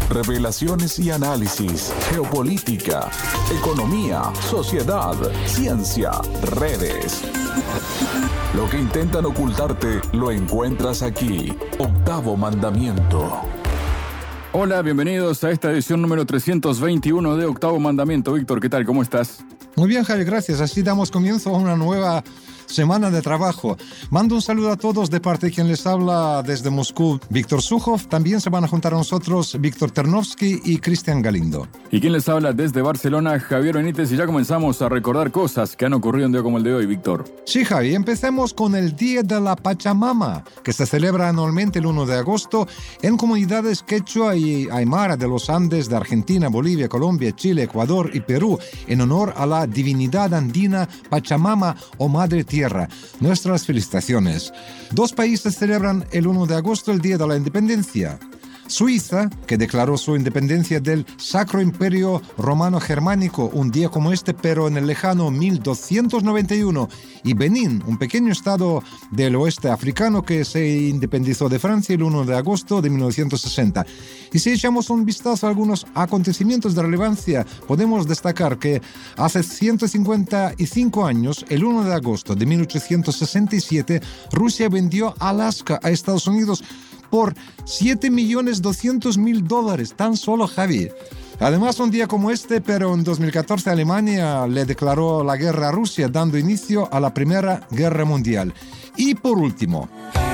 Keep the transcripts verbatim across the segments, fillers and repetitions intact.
Revelaciones y análisis, geopolítica, economía, sociedad, ciencia, redes. Lo que intentan ocultarte lo encuentras aquí. Octavo Mandamiento. Hola, bienvenidos a esta edición número trescientos veintiuno de Octavo Mandamiento. Víctor, ¿qué tal? ¿Cómo estás? Muy bien, Javi, gracias. Así damos comienzo a una nueva semana de trabajo. Mando un saludo a todos de parte de quien les habla desde Moscú, Víctor Sukhov. También se van a juntar a nosotros Víctor Ternovsky y Cristian Galindo. ¿Y quién les habla desde Barcelona? Javier Benítez. Y ya comenzamos a recordar cosas que han ocurrido un día como el de hoy, Víctor. Sí, Javi, empecemos con el Día de la Pachamama, que se celebra anualmente el primero de agosto en comunidades quechua y aymara de los Andes de Argentina, Bolivia, Colombia, Chile, Ecuador y Perú, en honor a la divinidad andina Pachamama o Madre Tierra. Nuestras felicitaciones. Dos países celebran el primero de agosto el Día de la Independencia. Suiza, que declaró su independencia del Sacro Imperio Romano Germánico un día como este, pero en el lejano mil doscientos noventa y uno, y Benín, un pequeño estado del oeste africano que se independizó de Francia el primero de agosto de mil novecientos sesenta. Y si echamos un vistazo a algunos acontecimientos de relevancia, podemos destacar que hace ciento cincuenta y cinco años, el primero de agosto de mil ochocientos sesenta y siete, Rusia vendió Alaska a Estados Unidos por siete millones doscientos mil dólares, tan solo, Javi. Además, un día como este, pero en dos mil catorce, Alemania le declaró la guerra a Rusia, dando inicio a la Primera Guerra Mundial. Y por último,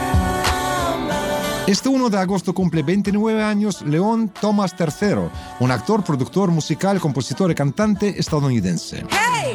este primero de agosto cumple veintinueve años Leon Thomas tercero, un actor, productor musical, compositor y cantante estadounidense. ¡Hey!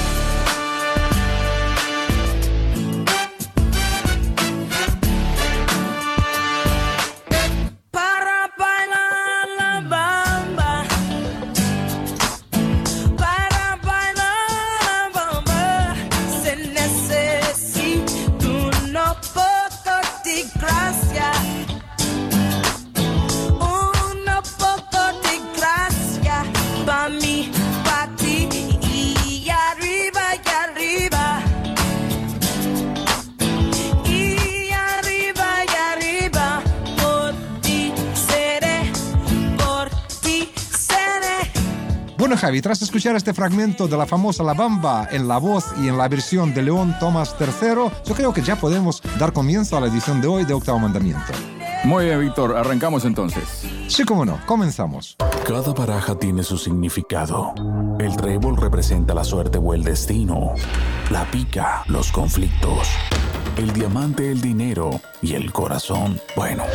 Bueno, Javi, tras escuchar este fragmento de la famosa La Bamba en la voz y en la versión de Leon Thomas tercero, yo creo que ya podemos dar comienzo a la edición de hoy de Octavo Mandamiento. Muy bien, Víctor, arrancamos entonces. Sí, cómo no, comenzamos. Cada baraja tiene su significado. El trébol representa la suerte o el destino. La pica, los conflictos. El diamante, el dinero. Y el corazón, bueno,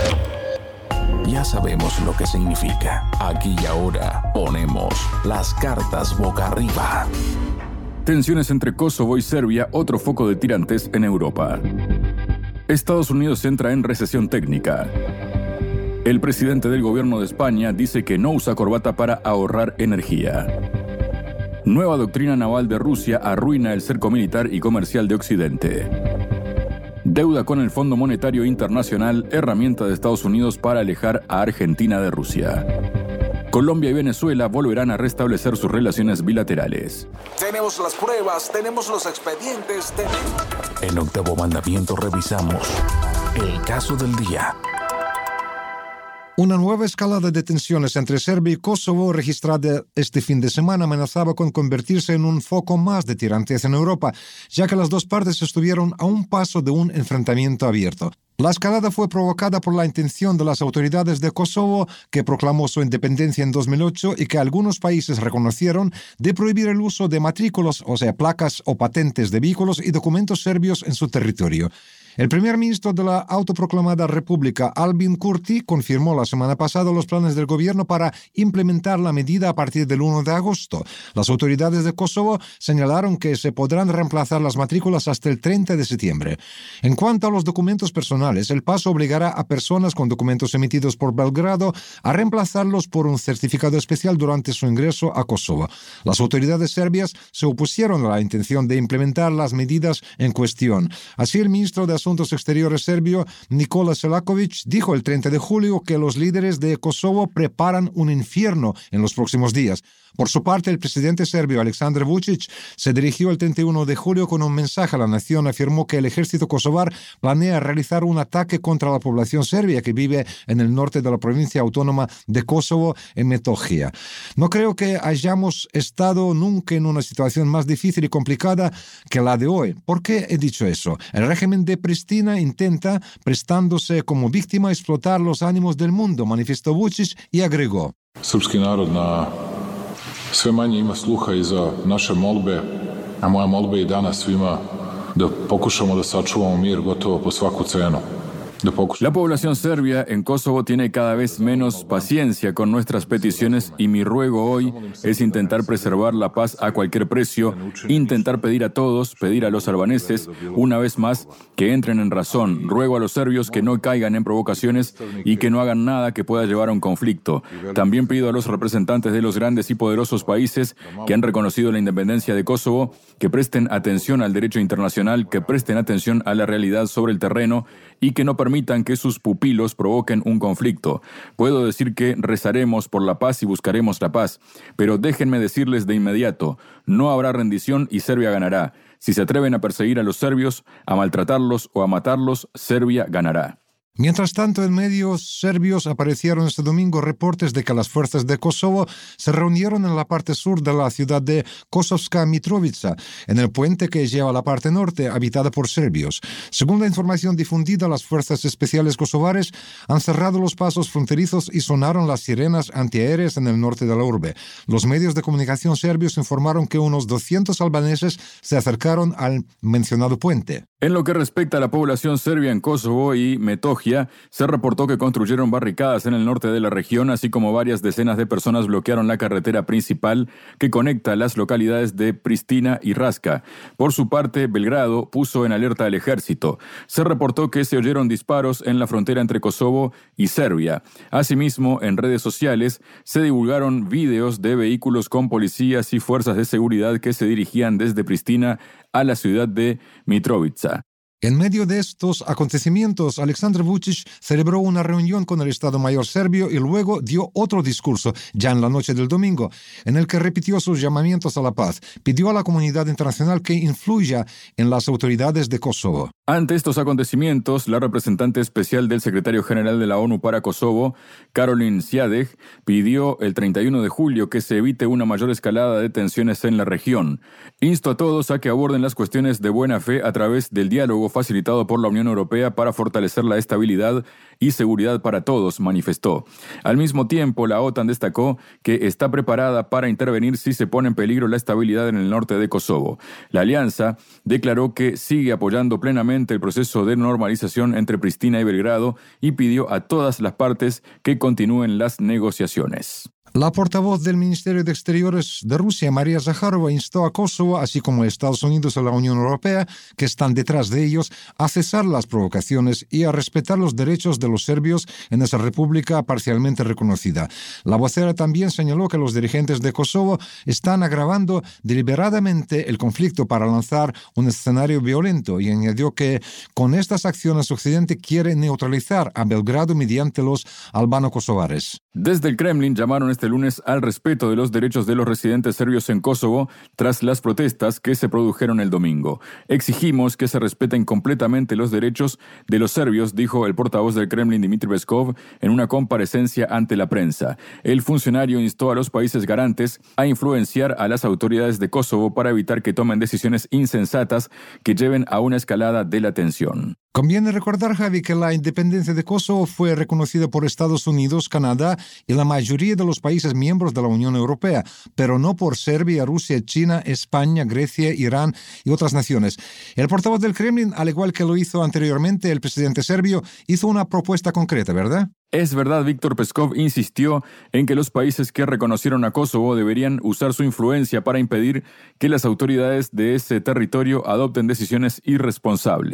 ya sabemos lo que significa. Aquí y ahora ponemos las cartas boca arriba. Tensiones entre Kosovo y Serbia, otro foco de tirantes en Europa. Estados Unidos entra en recesión técnica. El presidente del gobierno de España dice que no usa corbata para ahorrar energía. Nueva doctrina naval de Rusia arruina el cerco militar y comercial de Occidente. Deuda con el Fondo Monetario Internacional, herramienta de Estados Unidos para alejar a Argentina de Rusia. Colombia y Venezuela volverán a restablecer sus relaciones bilaterales. Tenemos las pruebas, tenemos los expedientes. Ten... En Octavo Mandamiento revisamos el caso del día. Una nueva escalada de tensiones entre Serbia y Kosovo registrada este fin de semana amenazaba con convertirse en un foco más de tirantez en Europa, ya que las dos partes estuvieron a un paso de un enfrentamiento abierto. La escalada fue provocada por la intención de las autoridades de Kosovo, que proclamó su independencia en dos mil ocho y que algunos países reconocieron, de prohibir el uso de matrículas, o sea, placas o patentes de vehículos y documentos serbios en su territorio. El primer ministro de la autoproclamada República, Albin Kurti, confirmó la semana pasada los planes del gobierno para implementar la medida a partir del primero de agosto. Las autoridades de Kosovo señalaron que se podrán reemplazar las matrículas hasta el treinta de septiembre. En cuanto a los documentos personales, el paso obligará a personas con documentos emitidos por Belgrado a reemplazarlos por un certificado especial durante su ingreso a Kosovo. Las autoridades serbias se opusieron a la intención de implementar las medidas en cuestión. Así, el ministro de Asuntos Asuntos Exteriores serbio, Nikola Selakovic, dijo el treinta de julio que los líderes de Kosovo preparan un infierno en los próximos días. Por su parte, el presidente serbio Aleksandar Vučić se dirigió el treinta y uno de julio con un mensaje a la nación. Afirmó que el ejército kosovar planea realizar un ataque contra la población serbia que vive en el norte de la provincia autónoma de Kosovo, en Metohija. No creo que hayamos estado nunca en una situación más difícil y complicada que la de hoy. ¿Por qué he dicho eso? El régimen de Pristina intenta, prestándose como víctima, explotar los ánimos del mundo, manifestó Vučić y agregó: Srpski narod na sve manje ima sluha i za naše molbe, a moja molba je i danas svima da pokušamo da sačuvamo mir gotovo po svaku cenu. La población serbia en Kosovo tiene cada vez menos paciencia con nuestras peticiones y mi ruego hoy es intentar preservar la paz a cualquier precio, intentar pedir a todos, pedir a los albaneses, una vez más, que entren en razón. Ruego a los serbios que no caigan en provocaciones y que no hagan nada que pueda llevar a un conflicto. También pido a los representantes de los grandes y poderosos países que han reconocido la independencia de Kosovo que presten atención al derecho internacional, que presten atención a la realidad sobre el terreno y que no permitan que sus pupilos provoquen un conflicto. Puedo decir que rezaremos por la paz y buscaremos la paz, pero déjenme decirles de inmediato, no habrá rendición y Serbia ganará. Si se atreven a perseguir a los serbios, a maltratarlos o a matarlos, Serbia ganará. Mientras tanto, en medios serbios aparecieron este domingo reportes de que las fuerzas de Kosovo se reunieron en la parte sur de la ciudad de Kosovska Mitrovica, en el puente que lleva a la parte norte, habitada por serbios. Según la información difundida, las fuerzas especiales kosovares han cerrado los pasos fronterizos y sonaron las sirenas antiaéreas en el norte de la urbe. Los medios de comunicación serbios informaron que unos doscientos albaneses se acercaron al mencionado puente. En lo que respecta a la población serbia en Kosovo y Metohija, se reportó que construyeron barricadas en el norte de la región, así como varias decenas de personas bloquearon la carretera principal que conecta las localidades de Pristina y Raška. Por su parte, Belgrado puso en alerta al ejército. Se reportó que se oyeron disparos en la frontera entre Kosovo y Serbia. Asimismo, en redes sociales se divulgaron videos de vehículos con policías y fuerzas de seguridad que se dirigían desde Pristina a la ciudad de Mitrovica. En medio de estos acontecimientos, Aleksandar Vučić celebró una reunión con el Estado Mayor serbio y luego dio otro discurso, ya en la noche del domingo, en el que repitió sus llamamientos a la paz. Pidió a la comunidad internacional que influya en las autoridades de Kosovo. Ante estos acontecimientos, la representante especial del secretario general de la ONU para Kosovo, Caroline Siadeh, pidió el treinta y uno de julio que se evite una mayor escalada de tensiones en la región. Insto a todos a que aborden las cuestiones de buena fe a través del diálogo facilitado por la Unión Europea para fortalecer la estabilidad y seguridad para todos, manifestó. Al mismo tiempo, la OTAN destacó que está preparada para intervenir si se pone en peligro la estabilidad en el norte de Kosovo. La alianza declaró que sigue apoyando plenamente el proceso de normalización entre Pristina y Belgrado y pidió a todas las partes que continúen las negociaciones. La portavoz del Ministerio de Exteriores de Rusia, María Zakharova, instó a Kosovo, así como a Estados Unidos y la Unión Europea, que están detrás de ellos, a cesar las provocaciones y a respetar los derechos de los serbios en esa república parcialmente reconocida. La vocera también señaló que los dirigentes de Kosovo están agravando deliberadamente el conflicto para lanzar un escenario violento y añadió que con estas acciones Occidente quiere neutralizar a Belgrado mediante los albano-kosovares. Desde el Kremlin llamaron este lunes al respeto de los derechos de los residentes serbios en Kosovo tras las protestas que se produjeron el domingo. Exigimos que se respeten completamente los derechos de los serbios, dijo el portavoz del Kremlin Dmitry Peskov en una comparecencia ante la prensa. El funcionario instó a los países garantes a influenciar a las autoridades de Kosovo para evitar que tomen decisiones insensatas que lleven a una escalada de la tensión. Conviene recordar, Javi, que la independencia de Kosovo fue reconocida por Estados Unidos, Canadá y la mayoría de los países miembros de la Unión Europea, pero no por Serbia, Rusia, China, España, Grecia, Irán y otras naciones. El portavoz del Kremlin, al igual que lo hizo anteriormente el presidente serbio, hizo una propuesta concreta, ¿verdad? Es verdad, Víctor Peskov insistió en que los países que reconocieron a Kosovo deberían usar su influencia para impedir que las autoridades de ese territorio adopten decisiones irresponsables.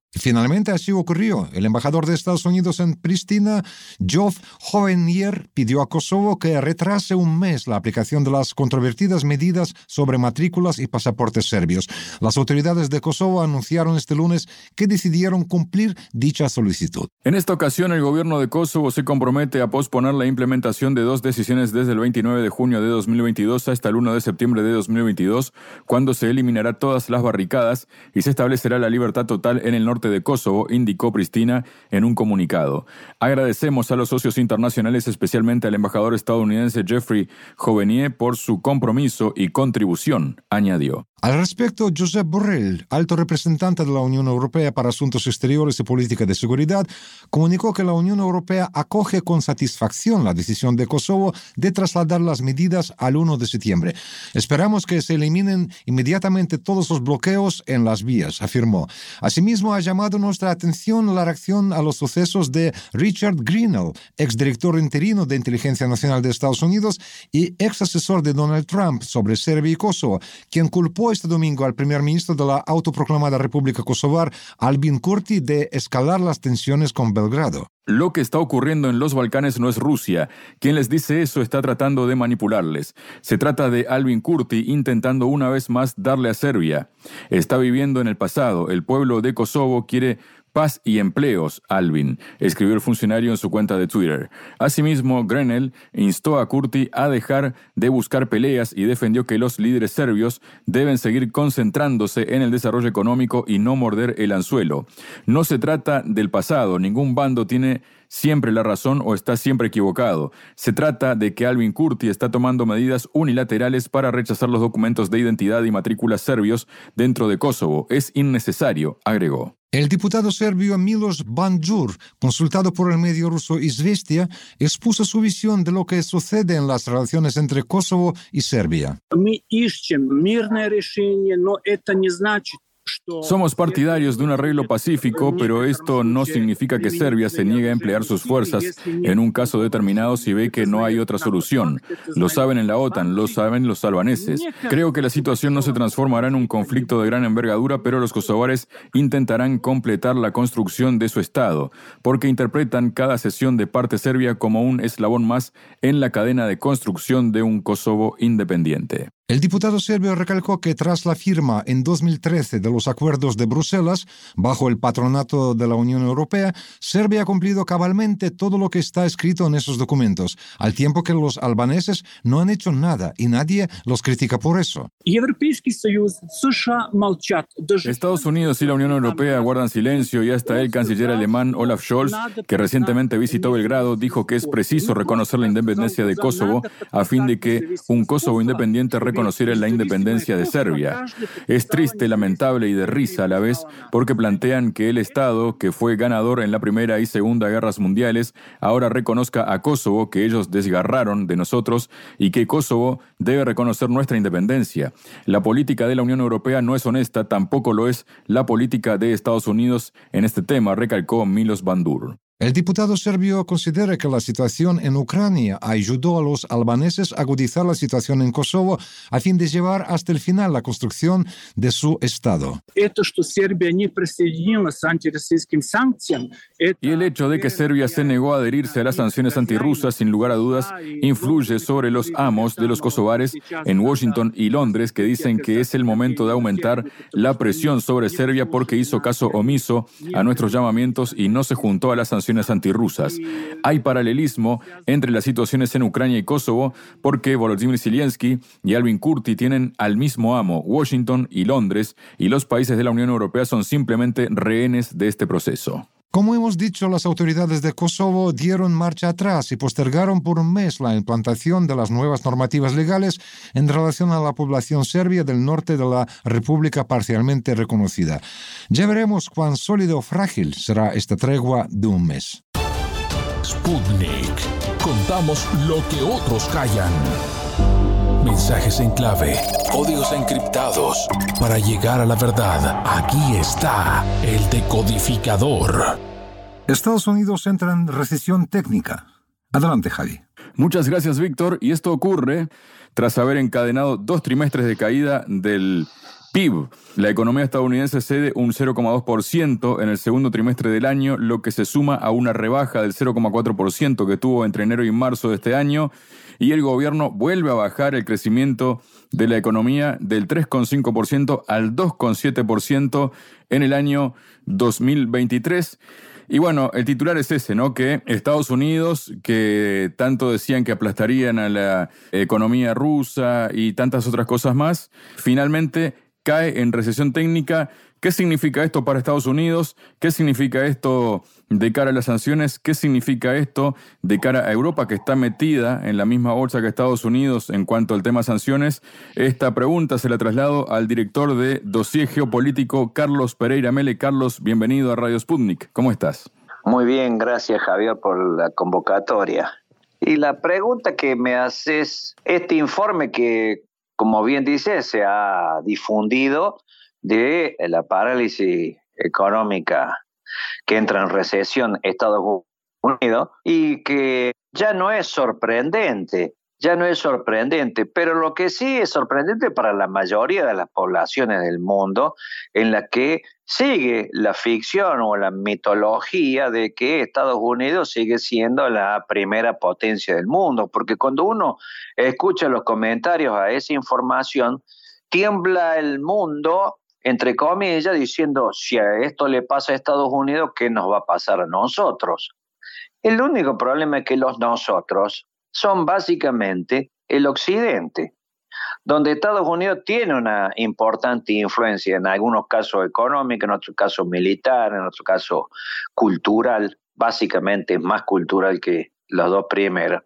Finalmente así ocurrió. El embajador de Estados Unidos en Pristina, Geoff Hovenier, pidió a Kosovo que retrase un mes la aplicación de las controvertidas medidas sobre matrículas y pasaportes serbios. Las autoridades de Kosovo anunciaron este lunes que decidieron cumplir dicha solicitud. En esta ocasión, el gobierno de Kosovo se compromete a posponer la implementación de dos decisiones desde el veintinueve de junio de dos mil veintidós hasta el uno de septiembre de dos mil veintidós, cuando se eliminará todas las barricadas y se establecerá la libertad total en el norte de Kosovo, indicó Pristina en un comunicado. Agradecemos a los socios internacionales, especialmente al embajador estadounidense Jeffrey Hovenier, por su compromiso y contribución, añadió. Al respecto, Josep Borrell, alto representante de la Unión Europea para Asuntos Exteriores y Política de Seguridad, comunicó que la Unión Europea acoge con satisfacción la decisión de Kosovo de trasladar las medidas al uno de septiembre. Esperamos que se eliminen inmediatamente todos los bloqueos en las vías, afirmó. Asimismo, ha llamado nuestra atención la reacción a los sucesos de Richard Grenell, exdirector interino de Inteligencia Nacional de Estados Unidos y ex asesor de Donald Trump sobre Serbia y Kosovo, quien culpó este domingo al primer ministro de la autoproclamada República Kosovar, Albin Kurti, de escalar las tensiones con Belgrado. Lo que está ocurriendo en los Balcanes no es Rusia. Quien les dice eso está tratando de manipularles. Se trata de Albin Kurti intentando una vez más darle a Serbia. Está viviendo en el pasado. El pueblo de Kosovo quiere paz y empleos, Albin, escribió el funcionario en su cuenta de Twitter. Asimismo, Grenell instó a Kurti a dejar de buscar peleas y defendió que los líderes serbios deben seguir concentrándose en el desarrollo económico y no morder el anzuelo. No se trata del pasado, ningún bando tiene siempre la razón o está siempre equivocado. Se trata de que Albin Kurti está tomando medidas unilaterales para rechazar los documentos de identidad y matrículas serbios dentro de Kosovo. Es innecesario, agregó. El diputado serbio Miloš Banjur, consultado por el medio ruso Izvestia, expuso su visión de lo que sucede en las relaciones entre Kosovo y Serbia. Somos partidarios de un arreglo pacífico, pero esto no significa que Serbia se niegue a emplear sus fuerzas en un caso determinado si ve que no hay otra solución. Lo saben en la OTAN, lo saben los albaneses. Creo que la situación no se transformará en un conflicto de gran envergadura, pero los kosovares intentarán completar la construcción de su Estado, porque interpretan cada cesión de parte serbia como un eslabón más en la cadena de construcción de un Kosovo independiente. El diputado serbio recalcó que tras la firma en dos mil trece de los acuerdos de Bruselas, bajo el patronato de la Unión Europea, Serbia ha cumplido cabalmente todo lo que está escrito en esos documentos, al tiempo que los albaneses no han hecho nada y nadie los critica por eso. Estados Unidos y la Unión Europea guardan silencio y hasta el canciller alemán Olaf Scholz, que recientemente visitó Belgrado, dijo que es preciso reconocer la independencia de Kosovo a fin de que un Kosovo independiente reconociera la independencia de Serbia. Es triste, lamentable y de risa a la vez porque plantean que el Estado, que fue ganador en la Primera y Segunda Guerras Mundiales, ahora reconozca a Kosovo, que ellos desgarraron de nosotros, y que Kosovo debe reconocer nuestra independencia. La política de la Unión Europea no es honesta, tampoco lo es la política de Estados Unidos en este tema, recalcó Miloš Banjur. El diputado serbio considera que la situación en Ucrania ayudó a los albaneses a agudizar la situación en Kosovo a fin de llevar hasta el final la construcción de su Estado. Y el hecho de que Serbia se negó a adherirse a las sanciones antirrusas, sin lugar a dudas, influye sobre los amos de los kosovares en Washington y Londres, que dicen que es el momento de aumentar la presión sobre Serbia porque hizo caso omiso a nuestros llamamientos y no se juntó a las sanciones antirrusas. Hay paralelismo entre las situaciones en Ucrania y Kosovo porque Volodymyr Zelensky y Albin Kurti tienen al mismo amo, Washington y Londres, y los países de la Unión Europea son simplemente rehenes de este proceso. Como hemos dicho, las autoridades de Kosovo dieron marcha atrás y postergaron por un mes la implantación de las nuevas normativas legales en relación a la población serbia del norte de la República parcialmente reconocida. Ya veremos cuán sólida o frágil será esta tregua de un mes. Sputnik. Contamos lo que otros callan. Mensajes en clave, códigos encriptados. Para llegar a la verdad, aquí está el decodificador. Estados Unidos entra en recesión técnica. Adelante, Javi. Muchas gracias, Víctor. Y esto ocurre tras haber encadenado dos trimestres de caída del P I B. La economía estadounidense cede un cero coma dos por ciento en el segundo trimestre del año, lo que se suma a una rebaja del cero coma cuatro por ciento que tuvo entre enero y marzo de este año, y el gobierno vuelve a bajar el crecimiento de la economía del tres coma cinco por ciento al dos coma siete por ciento en el año dos mil veintitrés. Y bueno, el titular es ese, ¿no? Que Estados Unidos, que tanto decían que aplastarían a la economía rusa y tantas otras cosas más, finalmente cae en recesión técnica. ¿Qué significa esto para Estados Unidos? ¿Qué significa esto de cara a las sanciones? ¿Qué significa esto de cara a Europa, que está metida en la misma bolsa que Estados Unidos en cuanto al tema sanciones? Esta pregunta se la traslado al director de Dossier Geopolítico, Carlos Pereira Mele. Carlos, bienvenido a Radio Sputnik. ¿Cómo estás? Muy bien, gracias Javier por la convocatoria. Y la pregunta que me haces, este informe que, como bien dice, se ha difundido de la parálisis económica que entra en recesión Estados Unidos y que ya no es sorprendente, ya no es sorprendente, pero lo que sí es sorprendente para la mayoría de las poblaciones del mundo, en la que sigue la ficción o la mitología de que Estados Unidos sigue siendo la primera potencia del mundo, porque cuando uno escucha los comentarios a esa información, tiembla el mundo, entre comillas, diciendo, si a esto le pasa a Estados Unidos, ¿qué nos va a pasar a nosotros? El único problema es que los nosotros son básicamente el occidente, donde Estados Unidos tiene una importante influencia, en algunos casos económica, en otros casos militar, en otros casos cultural, básicamente es más cultural que los dos primeros,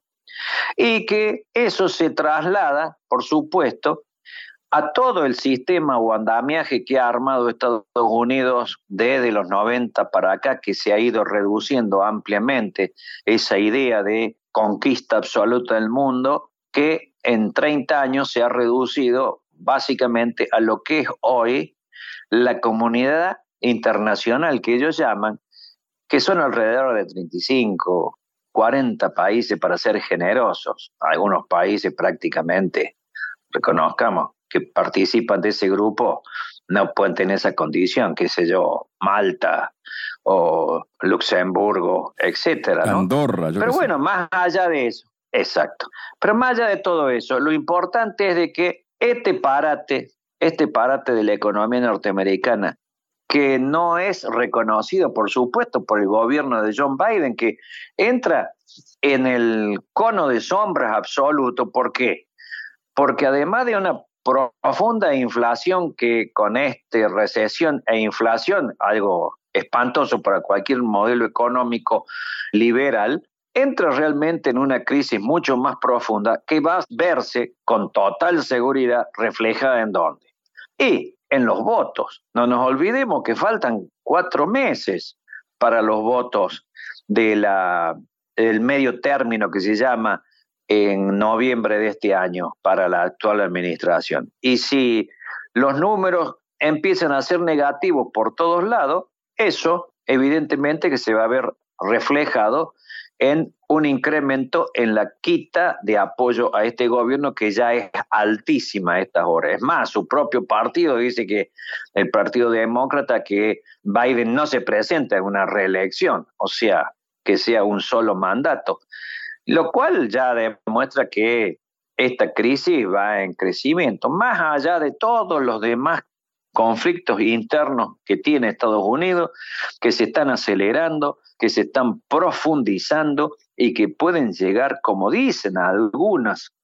y que eso se traslada, por supuesto, a todo el sistema o andamiaje que ha armado Estados Unidos desde los noventa para acá, que se ha ido reduciendo ampliamente esa idea de conquista absoluta del mundo, que en treinta años se ha reducido básicamente a lo que es hoy la comunidad internacional que ellos llaman, que son alrededor de treinta y cinco, cuarenta países para ser generosos. Algunos países prácticamente, reconozcamos, que participan de ese grupo no pueden tener esa condición, qué sé yo, Malta o Luxemburgo, etcétera, ¿no? Andorra, yo Pero qué bueno, sé. más allá de eso, exacto. Pero más allá de todo eso, lo importante es de que este parate, este parate de la economía norteamericana, que no es reconocido, por supuesto, por el gobierno de John Biden, que entra en el cono de sombras absoluto. ¿Por qué? Porque además de una profunda inflación, que con esta recesión e inflación, algo espantoso para cualquier modelo económico liberal, entra realmente en una crisis mucho más profunda que va a verse con total seguridad reflejada en dónde. Y en los votos. No nos olvidemos que faltan cuatro meses para los votos de la, del medio término que se llama en noviembre de este año para la actual administración. Y si los números empiezan a ser negativos por todos lados, eso evidentemente que se va a ver reflejado en un incremento en la quita de apoyo a este gobierno, que ya es altísima a estas horas. Es más, su propio partido dice, que el Partido Demócrata, que Biden no se presenta en una reelección, o sea, que sea un solo mandato, lo cual ya demuestra que esta crisis va en crecimiento, más allá de todos los demás conflictos internos que tiene Estados Unidos, que se están acelerando, que se están profundizando y que pueden llegar, como dicen algunas,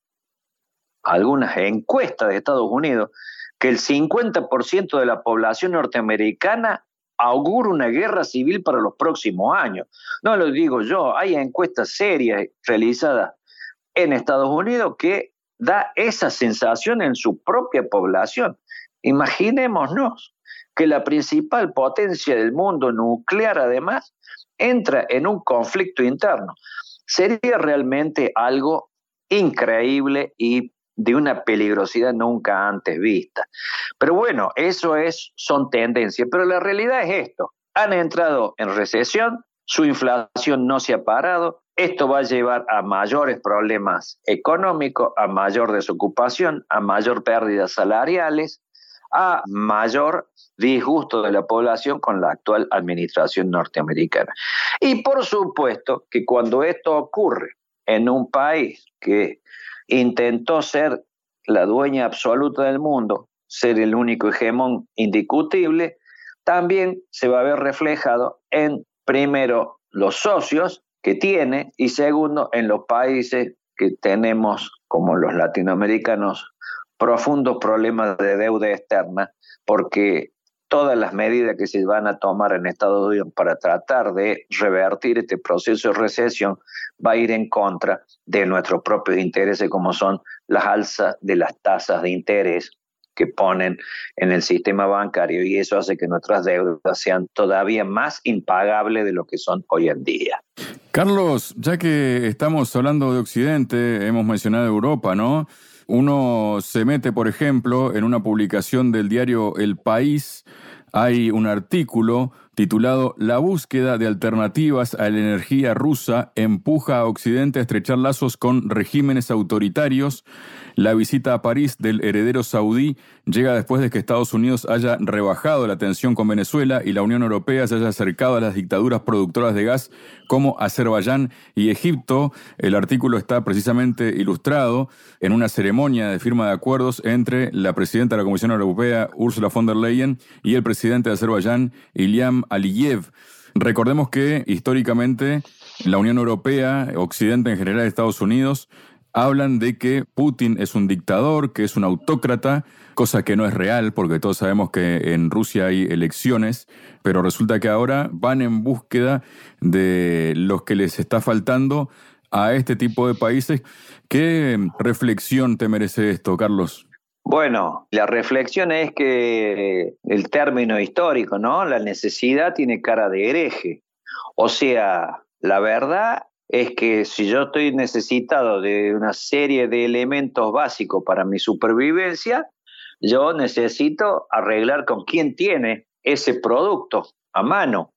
algunas encuestas de Estados Unidos, que el cincuenta por ciento de la población norteamericana augura una guerra civil para los próximos años. No lo digo yo, hay encuestas serias realizadas en Estados Unidos que da esa sensación en su propia población. Imaginémonos que la principal potencia del mundo nuclear, además, entra en un conflicto interno. Sería realmente algo increíble y de una peligrosidad nunca antes vista. Pero bueno, eso es, son tendencias, pero la realidad es esto. Han entrado en recesión, su inflación no se ha parado, esto va a llevar a mayores problemas económicos, a mayor desocupación, a mayor pérdidas salariales, a mayor disgusto de la población con la actual administración norteamericana. Y por supuesto que cuando esto ocurre en un país que intentó ser la dueña absoluta del mundo, ser el único hegemón indiscutible, también se va a ver reflejado en, primero, los socios que tiene y segundo, en los países que tenemos, como los latinoamericanos, profundos problemas de deuda externa, porque todas las medidas que se van a tomar en Estados Unidos para tratar de revertir este proceso de recesión va a ir en contra de nuestros propios intereses, como son las alzas de las tasas de interés que ponen en el sistema bancario, y eso hace que nuestras deudas sean todavía más impagables de lo que son hoy en día. Carlos, ya que estamos hablando de Occidente, hemos mencionado Europa, ¿no? Uno se mete, por ejemplo, en una publicación del diario El País, hay un artículo titulado «La búsqueda de alternativas a la energía rusa empuja a Occidente a estrechar lazos con regímenes autoritarios». La visita a París del heredero saudí llega después de que Estados Unidos haya rebajado la tensión con Venezuela y la Unión Europea se haya acercado a las dictaduras productoras de gas como Azerbaiyán y Egipto. El artículo está precisamente ilustrado en una ceremonia de firma de acuerdos entre la presidenta de la Comisión Europea, Ursula von der Leyen, y el presidente de Azerbaiyán, Ilham Aliyev. Recordemos que históricamente la Unión Europea, Occidente en general, Estados Unidos, hablan de que Putin es un dictador, que es un autócrata, cosa que no es real porque todos sabemos que en Rusia hay elecciones, pero resulta que ahora van en búsqueda de los que les está faltando a este tipo de países. ¿Qué reflexión te merece esto, Carlos? Bueno, la reflexión es que el término histórico, ¿no? La necesidad tiene cara de hereje. O sea, la verdad es que si yo estoy necesitado de una serie de elementos básicos para mi supervivencia, yo necesito arreglar con quién tiene ese producto a mano.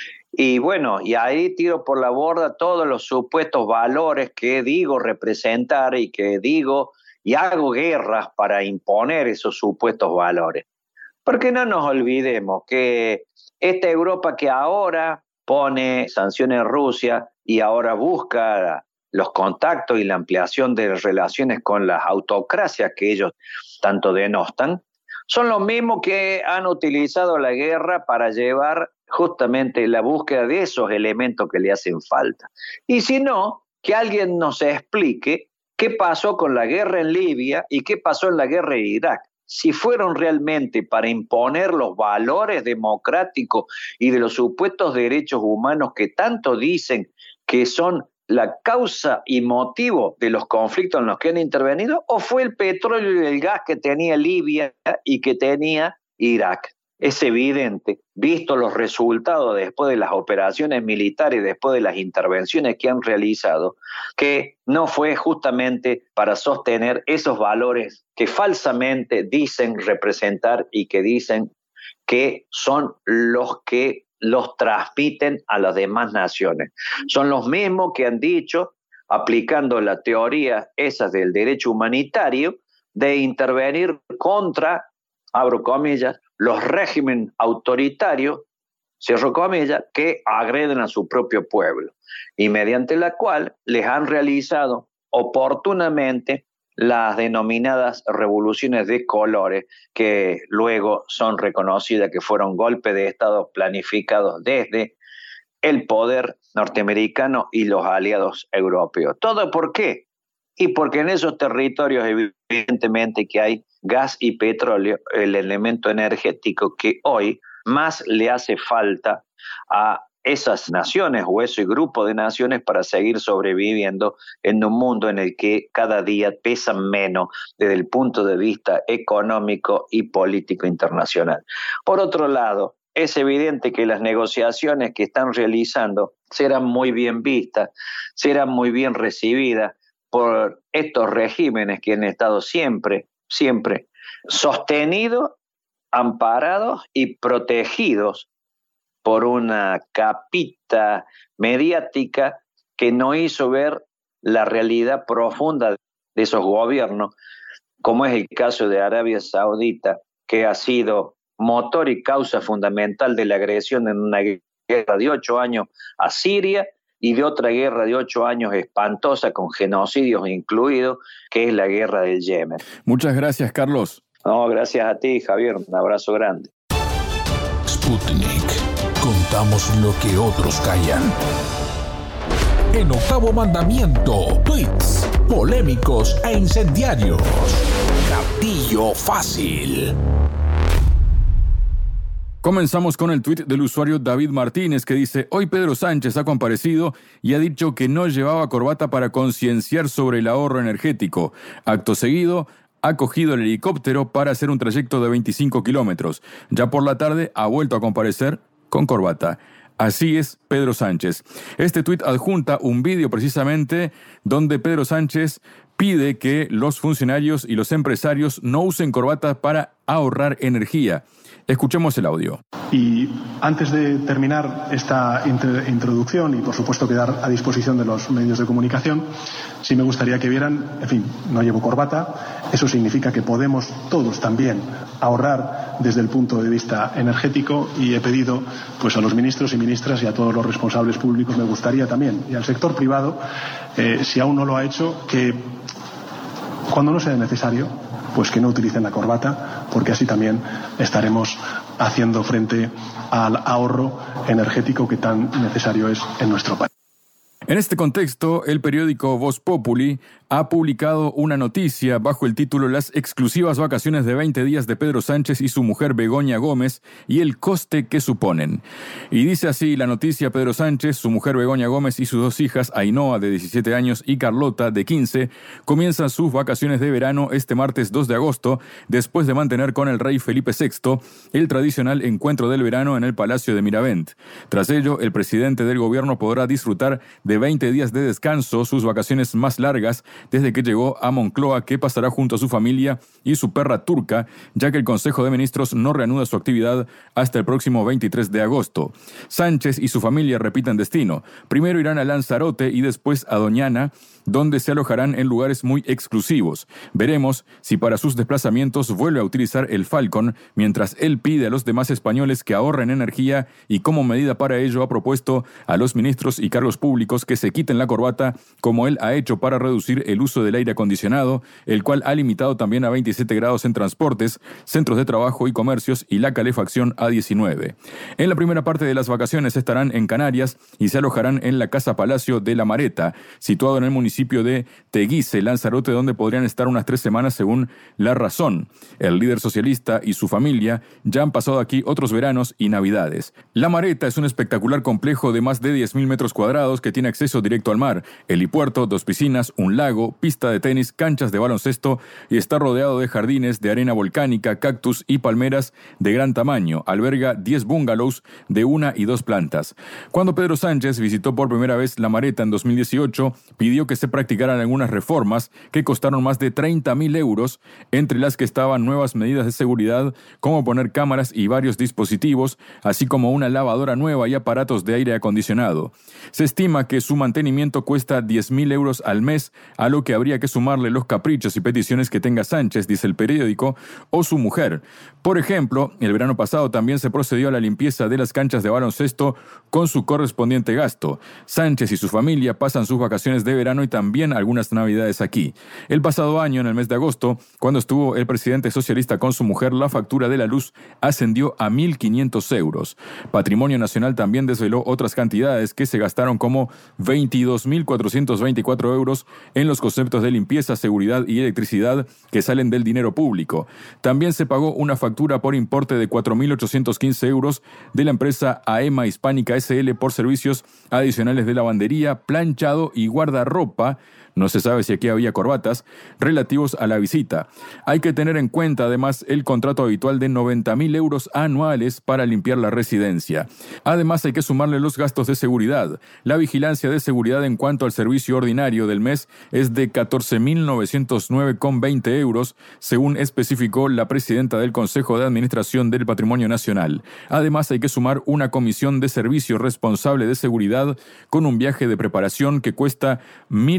Y bueno, y ahí tiro por la borda todos los supuestos valores que digo representar y que digo y hago guerras para imponer esos supuestos valores. Porque no nos olvidemos que esta Europa que ahora pone sanciones a Rusia y ahora busca los contactos y la ampliación de relaciones con las autocracias que ellos tanto denostan, son los mismos que han utilizado la guerra para llevar justamente la búsqueda de esos elementos que le hacen falta. Y si no, que alguien nos explique qué pasó con la guerra en Libia y qué pasó en la guerra en Irak. Si fueron realmente para imponer los valores democráticos y de los supuestos derechos humanos que tanto dicen que son la causa y motivo de los conflictos en los que han intervenido, o fue el petróleo y el gas que tenía Libia y que tenía Irak. Es evidente, visto los resultados después de las operaciones militares, después de las intervenciones que han realizado, que no fue justamente para sostener esos valores que falsamente dicen representar y que dicen que son los que los transmiten a las demás naciones. Son los mismos que han dicho, aplicando la teoría esa del derecho humanitario, de intervenir contra, abro comillas, los regímenes autoritarios, cierro comillas, que agreden a su propio pueblo y mediante la cual les han realizado oportunamente las denominadas revoluciones de colores, que luego son reconocidas que fueron golpes de Estado planificados desde el poder norteamericano y los aliados europeos. ¿Todo por qué? Y porque en esos territorios evidentemente que hay gas y petróleo, el elemento energético que hoy más le hace falta a esas naciones o ese grupo de naciones para seguir sobreviviendo en un mundo en el que cada día pesan menos desde el punto de vista económico y político internacional. Por otro lado, es evidente que las negociaciones que están realizando serán muy bien vistas, serán muy bien recibidas por estos regímenes que han estado siempre, siempre sostenidos, amparados y protegidos por una capita mediática que no hizo ver la realidad profunda de esos gobiernos, como es el caso de Arabia Saudita, que ha sido motor y causa fundamental de la agresión en una guerra de ocho años a Siria y de otra guerra de ocho años espantosa con genocidios incluidos, que es la guerra del Yemen. Muchas gracias, Carlos. No, gracias a ti, Javier. Un abrazo grande. Sputnik. Contamos lo que otros callan. En Octavo Mandamiento, tweets polémicos e incendiarios. Gatillo fácil. Comenzamos con el tuit del usuario David Martínez, que dice: hoy Pedro Sánchez ha comparecido y ha dicho que no llevaba corbata para concienciar sobre el ahorro energético. Acto seguido, ha cogido el helicóptero para hacer un trayecto de veinticinco kilómetros. Ya por la tarde ha vuelto a comparecer con corbata. Así es Pedro Sánchez. Este tuit adjunta un vídeo precisamente donde Pedro Sánchez pide que los funcionarios y los empresarios no usen corbatas para ahorrar energía. Escuchemos el audio. Y antes de terminar esta introducción y por supuesto quedar a disposición de los medios de comunicación, sí me gustaría que vieran, en fin, no llevo corbata, eso significa que podemos todos también ahorrar desde el punto de vista energético y he pedido pues a los ministros y ministras y a todos los responsables públicos, me gustaría también, y al sector privado, eh, si aún no lo ha hecho, que cuando no sea necesario, pues que no utilicen la corbata, porque así también estaremos haciendo frente al ahorro energético que tan necesario es en nuestro país. En este contexto, el periódico Voz Populi ha publicado una noticia bajo el título Las exclusivas vacaciones de veinte días de Pedro Sánchez y su mujer Begoña Gómez y el coste que suponen. Y dice así la noticia: Pedro Sánchez, su mujer Begoña Gómez y sus dos hijas, Ainhoa de diecisiete años y Carlota de quince, comienzan sus vacaciones de verano este martes dos de agosto, después de mantener con el rey Felipe sexto el tradicional encuentro del verano en el Palacio de Miravent. Tras ello, el presidente del gobierno podrá disfrutar de veinte días de descanso, sus vacaciones más largas desde que llegó a Moncloa, que pasará junto a su familia y su perra turca, ya que el Consejo de Ministros no reanuda su actividad hasta el próximo veintitrés de agosto. Sánchez y su familia repiten destino. Primero irán a Lanzarote y después a Doñana, donde se alojarán en lugares muy exclusivos. Veremos si para sus desplazamientos vuelve a utilizar el Falcon, mientras él pide a los demás españoles que ahorren energía y como medida para ello ha propuesto a los ministros y cargos públicos que se quiten la corbata, como él ha hecho para reducir el uso del aire acondicionado, el cual ha limitado también a veintisiete grados en transportes, centros de trabajo y comercios y la calefacción a diecinueve. En la primera parte de las vacaciones estarán en Canarias y se alojarán en la Casa Palacio de La Mareta, situado en el municipio de Teguise, Lanzarote, donde podrían estar unas tres semanas según La Razón. El líder socialista y su familia ya han pasado aquí otros veranos y navidades. La Mareta es un espectacular complejo de más de diez mil metros cuadrados que tiene acceso directo al mar, helipuerto, dos piscinas, un lago, pista de tenis, canchas de baloncesto y está rodeado de jardines de arena volcánica, cactus y palmeras de gran tamaño. Alberga diez bungalows de una y dos plantas. Cuando Pedro Sánchez visitó por primera vez La Mareta en dos mil dieciocho, pidió que se practicaran algunas reformas que costaron más de treinta mil euros, entre las que estaban nuevas medidas de seguridad, como poner cámaras y varios dispositivos, así como una lavadora nueva y aparatos de aire acondicionado. Se estima que su mantenimiento cuesta diez mil euros al mes, a lo que habría que sumarle los caprichos y peticiones que tenga Sánchez, dice el periódico, o su mujer. Por ejemplo, el verano pasado también se procedió a la limpieza de las canchas de baloncesto con su correspondiente gasto. Sánchez y su familia pasan sus vacaciones de verano y también algunas navidades aquí. El pasado año, en el mes de agosto, cuando estuvo el presidente socialista con su mujer, la factura de la luz ascendió a mil quinientos euros. Patrimonio Nacional también desveló otras cantidades que se gastaron, como veintidós mil cuatrocientos veinticuatro euros en los conceptos de limpieza, seguridad y electricidad que salen del dinero público. También se pagó una factura por importe de cuatro mil ochocientos quince euros de la empresa AEMA Hispánica S L por servicios adicionales de lavandería, planchado y guardarropa, no se sabe si aquí había corbatas, relativos a la visita. Hay que tener en cuenta además el contrato habitual de noventa mil euros anuales para limpiar la residencia. Además hay que sumarle los gastos de seguridad. La vigilancia de seguridad en cuanto al servicio ordinario del mes es de catorce mil novecientos nueve con veinte euros, según especificó la presidenta del Consejo de Administración del Patrimonio Nacional. Además hay que sumar una comisión de servicio responsable de seguridad con un viaje de preparación que cuesta mil doscientos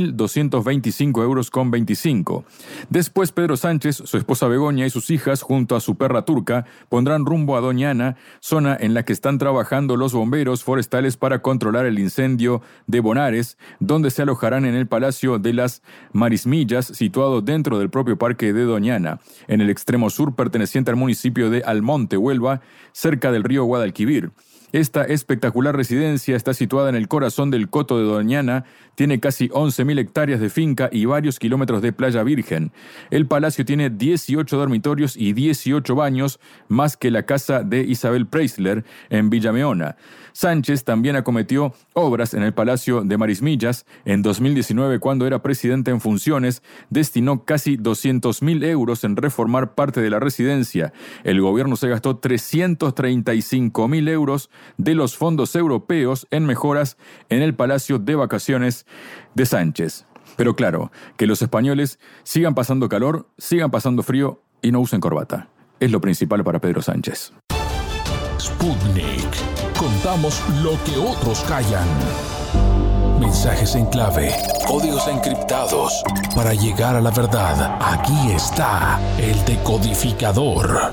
doscientos veinticinco euros con veinticinco. Después Pedro Sánchez, su esposa Begoña y sus hijas, junto a su perra turca, pondrán rumbo a Doña Ana, zona en la que están trabajando los bomberos forestales para controlar el incendio de Bonares, donde se alojarán en el Palacio de las Marismillas, situado dentro del propio parque de Doña Ana, en el extremo sur perteneciente al municipio de Almonte, Huelva, cerca del río Guadalquivir. Esta espectacular residencia está situada en el corazón del Coto de Doña Ana, tiene casi once mil hectáreas de finca y varios kilómetros de playa virgen. El palacio tiene dieciocho dormitorios y dieciocho baños, más que la casa de Isabel Preisler en Villameona. Sánchez también acometió obras en el Palacio de Marismillas. En dos mil diecinueve, cuando era presidente en funciones, destinó casi doscientos mil euros en reformar parte de la residencia. El gobierno se gastó trescientos treinta y cinco mil euros de los fondos europeos en mejoras en el Palacio de Vacaciones de Sánchez. Pero claro, que los españoles sigan pasando calor, sigan pasando frío y no usen corbata. Es lo principal para Pedro Sánchez. Sputnik. Contamos lo que otros callan. Mensajes en clave, códigos encriptados. Para llegar a la verdad, aquí está el decodificador.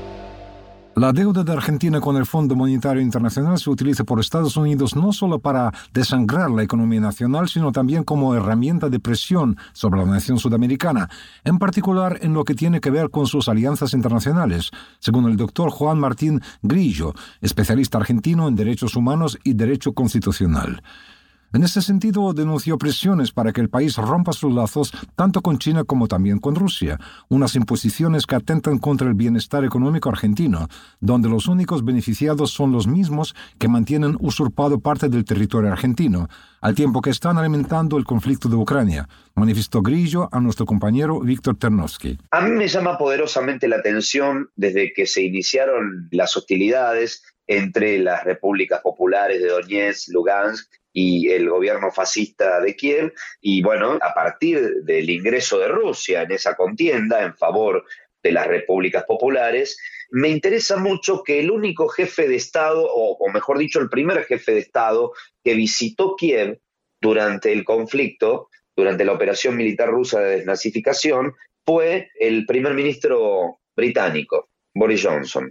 La deuda de Argentina con el Fondo Monetario Internacional se utiliza por Estados Unidos no solo para desangrar la economía nacional, sino también como herramienta de presión sobre la nación sudamericana, en particular en lo que tiene que ver con sus alianzas internacionales, según el doctor Juan Martín Grillo, especialista argentino en derechos humanos y derecho constitucional. En ese sentido, denunció presiones para que el país rompa sus lazos tanto con China como también con Rusia, unas imposiciones que atentan contra el bienestar económico argentino, donde los únicos beneficiados son los mismos que mantienen usurpado parte del territorio argentino, al tiempo que están alimentando el conflicto de Ucrania, manifestó Grillo a nuestro compañero Víctor Ternovsky. A mí me llama poderosamente la atención desde que se iniciaron las hostilidades entre las repúblicas populares de Donetsk, Lugansk y el gobierno fascista de Kiev, y bueno, a partir del ingreso de Rusia en esa contienda en favor de las repúblicas populares, me interesa mucho que el único jefe de Estado, o, o mejor dicho, el primer jefe de Estado que visitó Kiev durante el conflicto, durante la operación militar rusa de desnazificación, fue el primer ministro británico, Boris Johnson.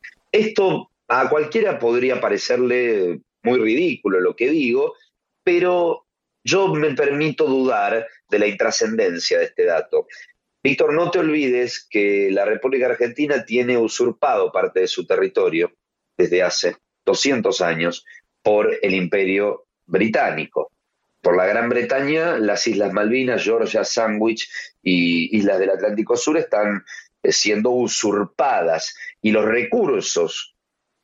Esto a cualquiera podría parecerle muy ridículo lo que digo, pero yo me permito dudar de la intrascendencia de este dato. Víctor, no te olvides que la República Argentina tiene usurpado parte de su territorio desde hace doscientos años por el Imperio Británico. Por la Gran Bretaña, las Islas Malvinas, Georgia, Sandwich y Islas del Atlántico Sur están siendo usurpadas y los recursos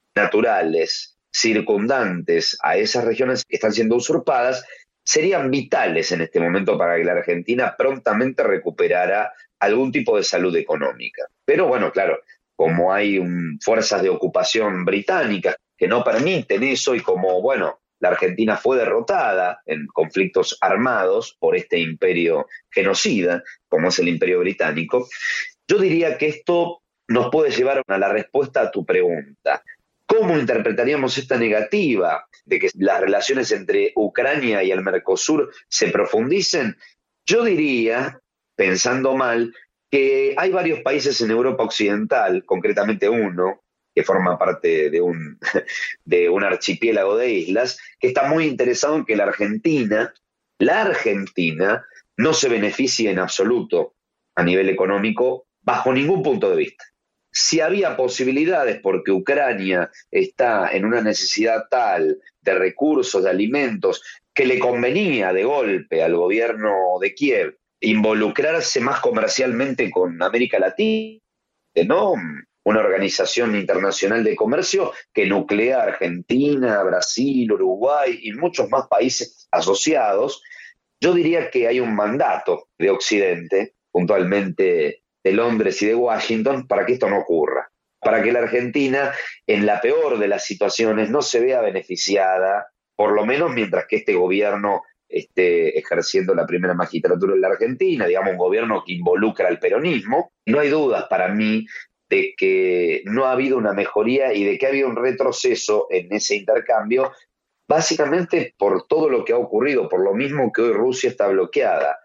naturales circundantes a esas regiones que están siendo usurpadas serían vitales en este momento para que la Argentina prontamente recuperara algún tipo de salud económica. Pero bueno, claro, como hay um, fuerzas de ocupación británicas que no permiten eso y como, bueno, la Argentina fue derrotada en conflictos armados por este imperio genocida, como es el Imperio Británico, yo diría que esto nos puede llevar a la respuesta a tu pregunta. ¿Cómo interpretaríamos esta negativa de que las relaciones entre Ucrania y el Mercosur se profundicen? Yo diría, pensando mal, que hay varios países en Europa Occidental, concretamente uno, que forma parte de un, de un archipiélago de islas, que está muy interesado en que la Argentina, la Argentina, no se beneficie en absoluto a nivel económico bajo ningún punto de vista. Si había posibilidades porque Ucrania está en una necesidad tal de recursos, de alimentos, que le convenía de golpe al gobierno de Kiev involucrarse más comercialmente con América Latina, ¿no? Una organización internacional de comercio que nuclea a Argentina, Brasil, Uruguay y muchos más países asociados, yo diría que hay un mandato de Occidente, puntualmente de Londres y de Washington, para que esto no ocurra, para que la Argentina, en la peor de las situaciones, no se vea beneficiada, por lo menos mientras que este gobierno esté ejerciendo la primera magistratura en la Argentina, digamos un gobierno que involucra al peronismo. No hay dudas para mí de que no ha habido una mejoría y de que ha habido un retroceso en ese intercambio, básicamente por todo lo que ha ocurrido, por lo mismo que hoy Rusia está bloqueada.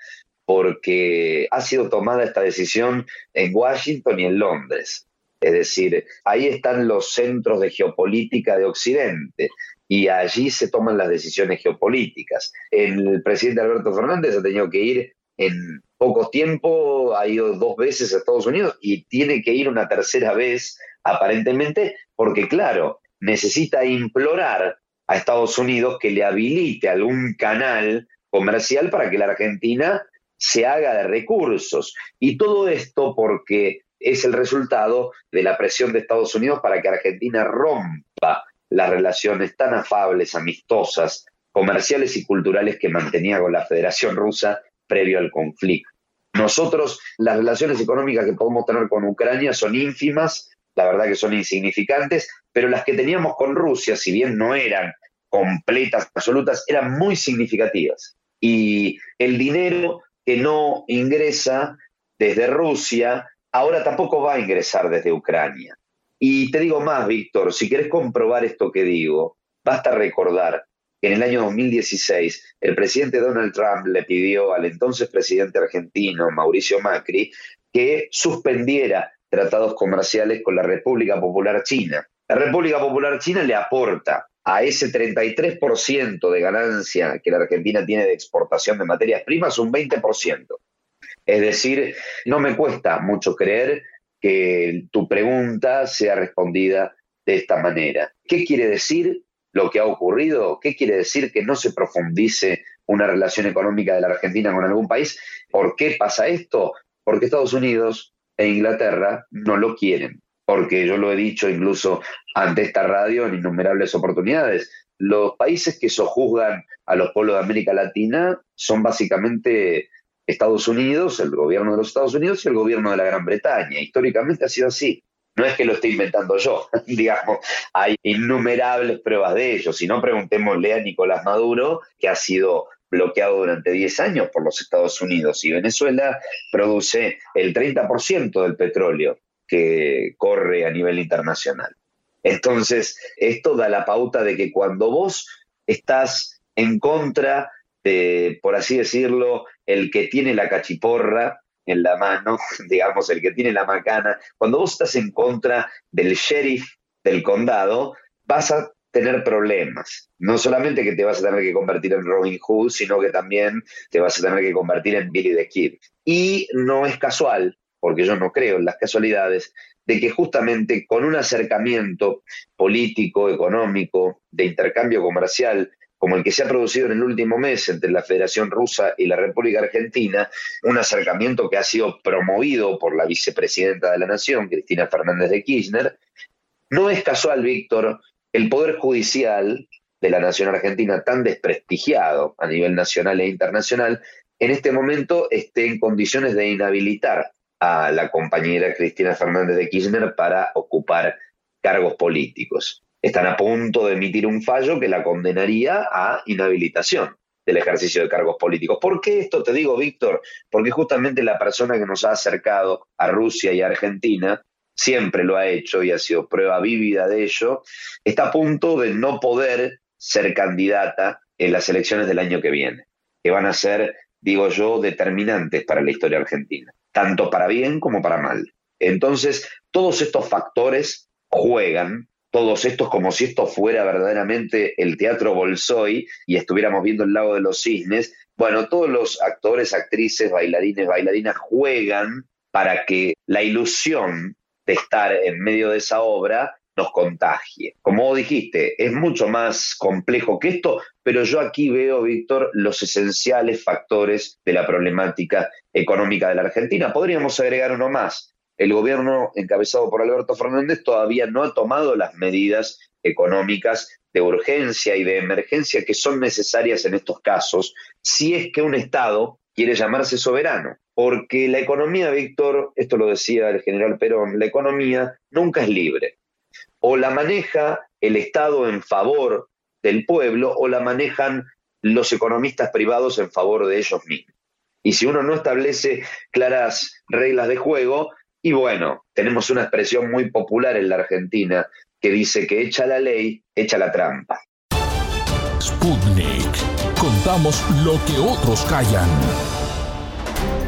porque ha sido tomada esta decisión en Washington y en Londres. Es decir, ahí están los centros de geopolítica de Occidente y allí se toman las decisiones geopolíticas. El presidente Alberto Fernández ha tenido que ir en poco tiempo, ha ido dos veces a Estados Unidos y tiene que ir una tercera vez, aparentemente, porque claro, necesita implorar a Estados Unidos que le habilite algún canal comercial para que la Argentina se haga de recursos. Y todo esto porque es el resultado de la presión de Estados Unidos para que Argentina rompa las relaciones tan afables, amistosas, comerciales y culturales que mantenía con la Federación Rusa previo al conflicto. Nosotros, las relaciones económicas que podemos tener con Ucrania son ínfimas, la verdad que son insignificantes, pero las que teníamos con Rusia, si bien no eran completas, absolutas, eran muy significativas. Y el dinero que no ingresa desde Rusia, ahora tampoco va a ingresar desde Ucrania. Y te digo más, Víctor, si querés comprobar esto que digo, basta recordar que en el año dos mil dieciséis el presidente Donald Trump le pidió al entonces presidente argentino, Mauricio Macri, que suspendiera tratados comerciales con la República Popular China. La República Popular China le aporta a ese treinta y tres por ciento de ganancia que la Argentina tiene de exportación de materias primas, un veinte por ciento. Es decir, no me cuesta mucho creer que tu pregunta sea respondida de esta manera. ¿Qué quiere decir lo que ha ocurrido? ¿Qué quiere decir que no se profundice una relación económica de la Argentina con algún país? ¿Por qué pasa esto? Porque Estados Unidos e Inglaterra no lo quieren. Porque yo lo he dicho incluso ante esta radio en innumerables oportunidades. Los países que sojuzgan a los pueblos de América Latina son básicamente Estados Unidos, el gobierno de los Estados Unidos y el gobierno de la Gran Bretaña. Históricamente ha sido así. No es que lo esté inventando yo, digamos, hay innumerables pruebas de ello. Si no, preguntémosle a Nicolás Maduro, que ha sido bloqueado durante diez años por los Estados Unidos, y Venezuela produce el treinta por ciento del petróleo que corre a nivel internacional. Entonces, esto da la pauta de que cuando vos estás en contra de, por así decirlo, el que tiene la cachiporra en la mano, digamos, el que tiene la macana, cuando vos estás en contra del sheriff del condado, vas a tener problemas. No solamente que te vas a tener que convertir en Robin Hood, sino que también te vas a tener que convertir en Billy the Kid. Y no es casual, porque yo no creo en las casualidades, de que justamente con un acercamiento político, económico, de intercambio comercial, como el que se ha producido en el último mes entre la Federación Rusa y la República Argentina, un acercamiento que ha sido promovido por la vicepresidenta de la Nación, Cristina Fernández de Kirchner, no es casual, Víctor, el Poder Judicial de la Nación Argentina, tan desprestigiado a nivel nacional e internacional, en este momento esté en condiciones de inhabilitar a la compañera Cristina Fernández de Kirchner para ocupar cargos políticos. Están a punto de emitir un fallo que la condenaría a inhabilitación del ejercicio de cargos políticos. ¿Por qué esto te digo, Víctor? Porque justamente la persona que nos ha acercado a Rusia y a Argentina, siempre lo ha hecho y ha sido prueba vívida de ello, está a punto de no poder ser candidata en las elecciones del año que viene, que van a ser, digo yo, determinantes para la historia argentina, tanto para bien como para mal. Entonces, todos estos factores juegan, todos estos como si esto fuera verdaderamente el Teatro Bolshoi y estuviéramos viendo el Lago de los Cisnes. Bueno, todos los actores, actrices, bailarines, bailarinas juegan para que la ilusión de estar en medio de esa obra nos contagie. Como vos dijiste, es mucho más complejo que esto, pero yo aquí veo, Víctor, los esenciales factores de la problemática económica de la Argentina. Podríamos agregar uno más. El gobierno encabezado por Alberto Fernández todavía no ha tomado las medidas económicas de urgencia y de emergencia que son necesarias en estos casos, si es que un Estado quiere llamarse soberano. Porque la economía, Víctor, esto lo decía el general Perón, la economía nunca es libre. O la maneja el Estado en favor del pueblo o la manejan los economistas privados en favor de ellos mismos. Y si uno no establece claras reglas de juego, y bueno, tenemos una expresión muy popular en la Argentina que dice que echa la ley, echa la trampa. Sputnik. Contamos lo que otros callan.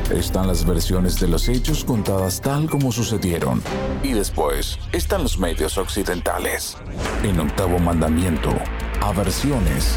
Están las versiones de los hechos contadas tal como sucedieron. Y después están los medios occidentales. En Octavo Mandamiento, aversiones.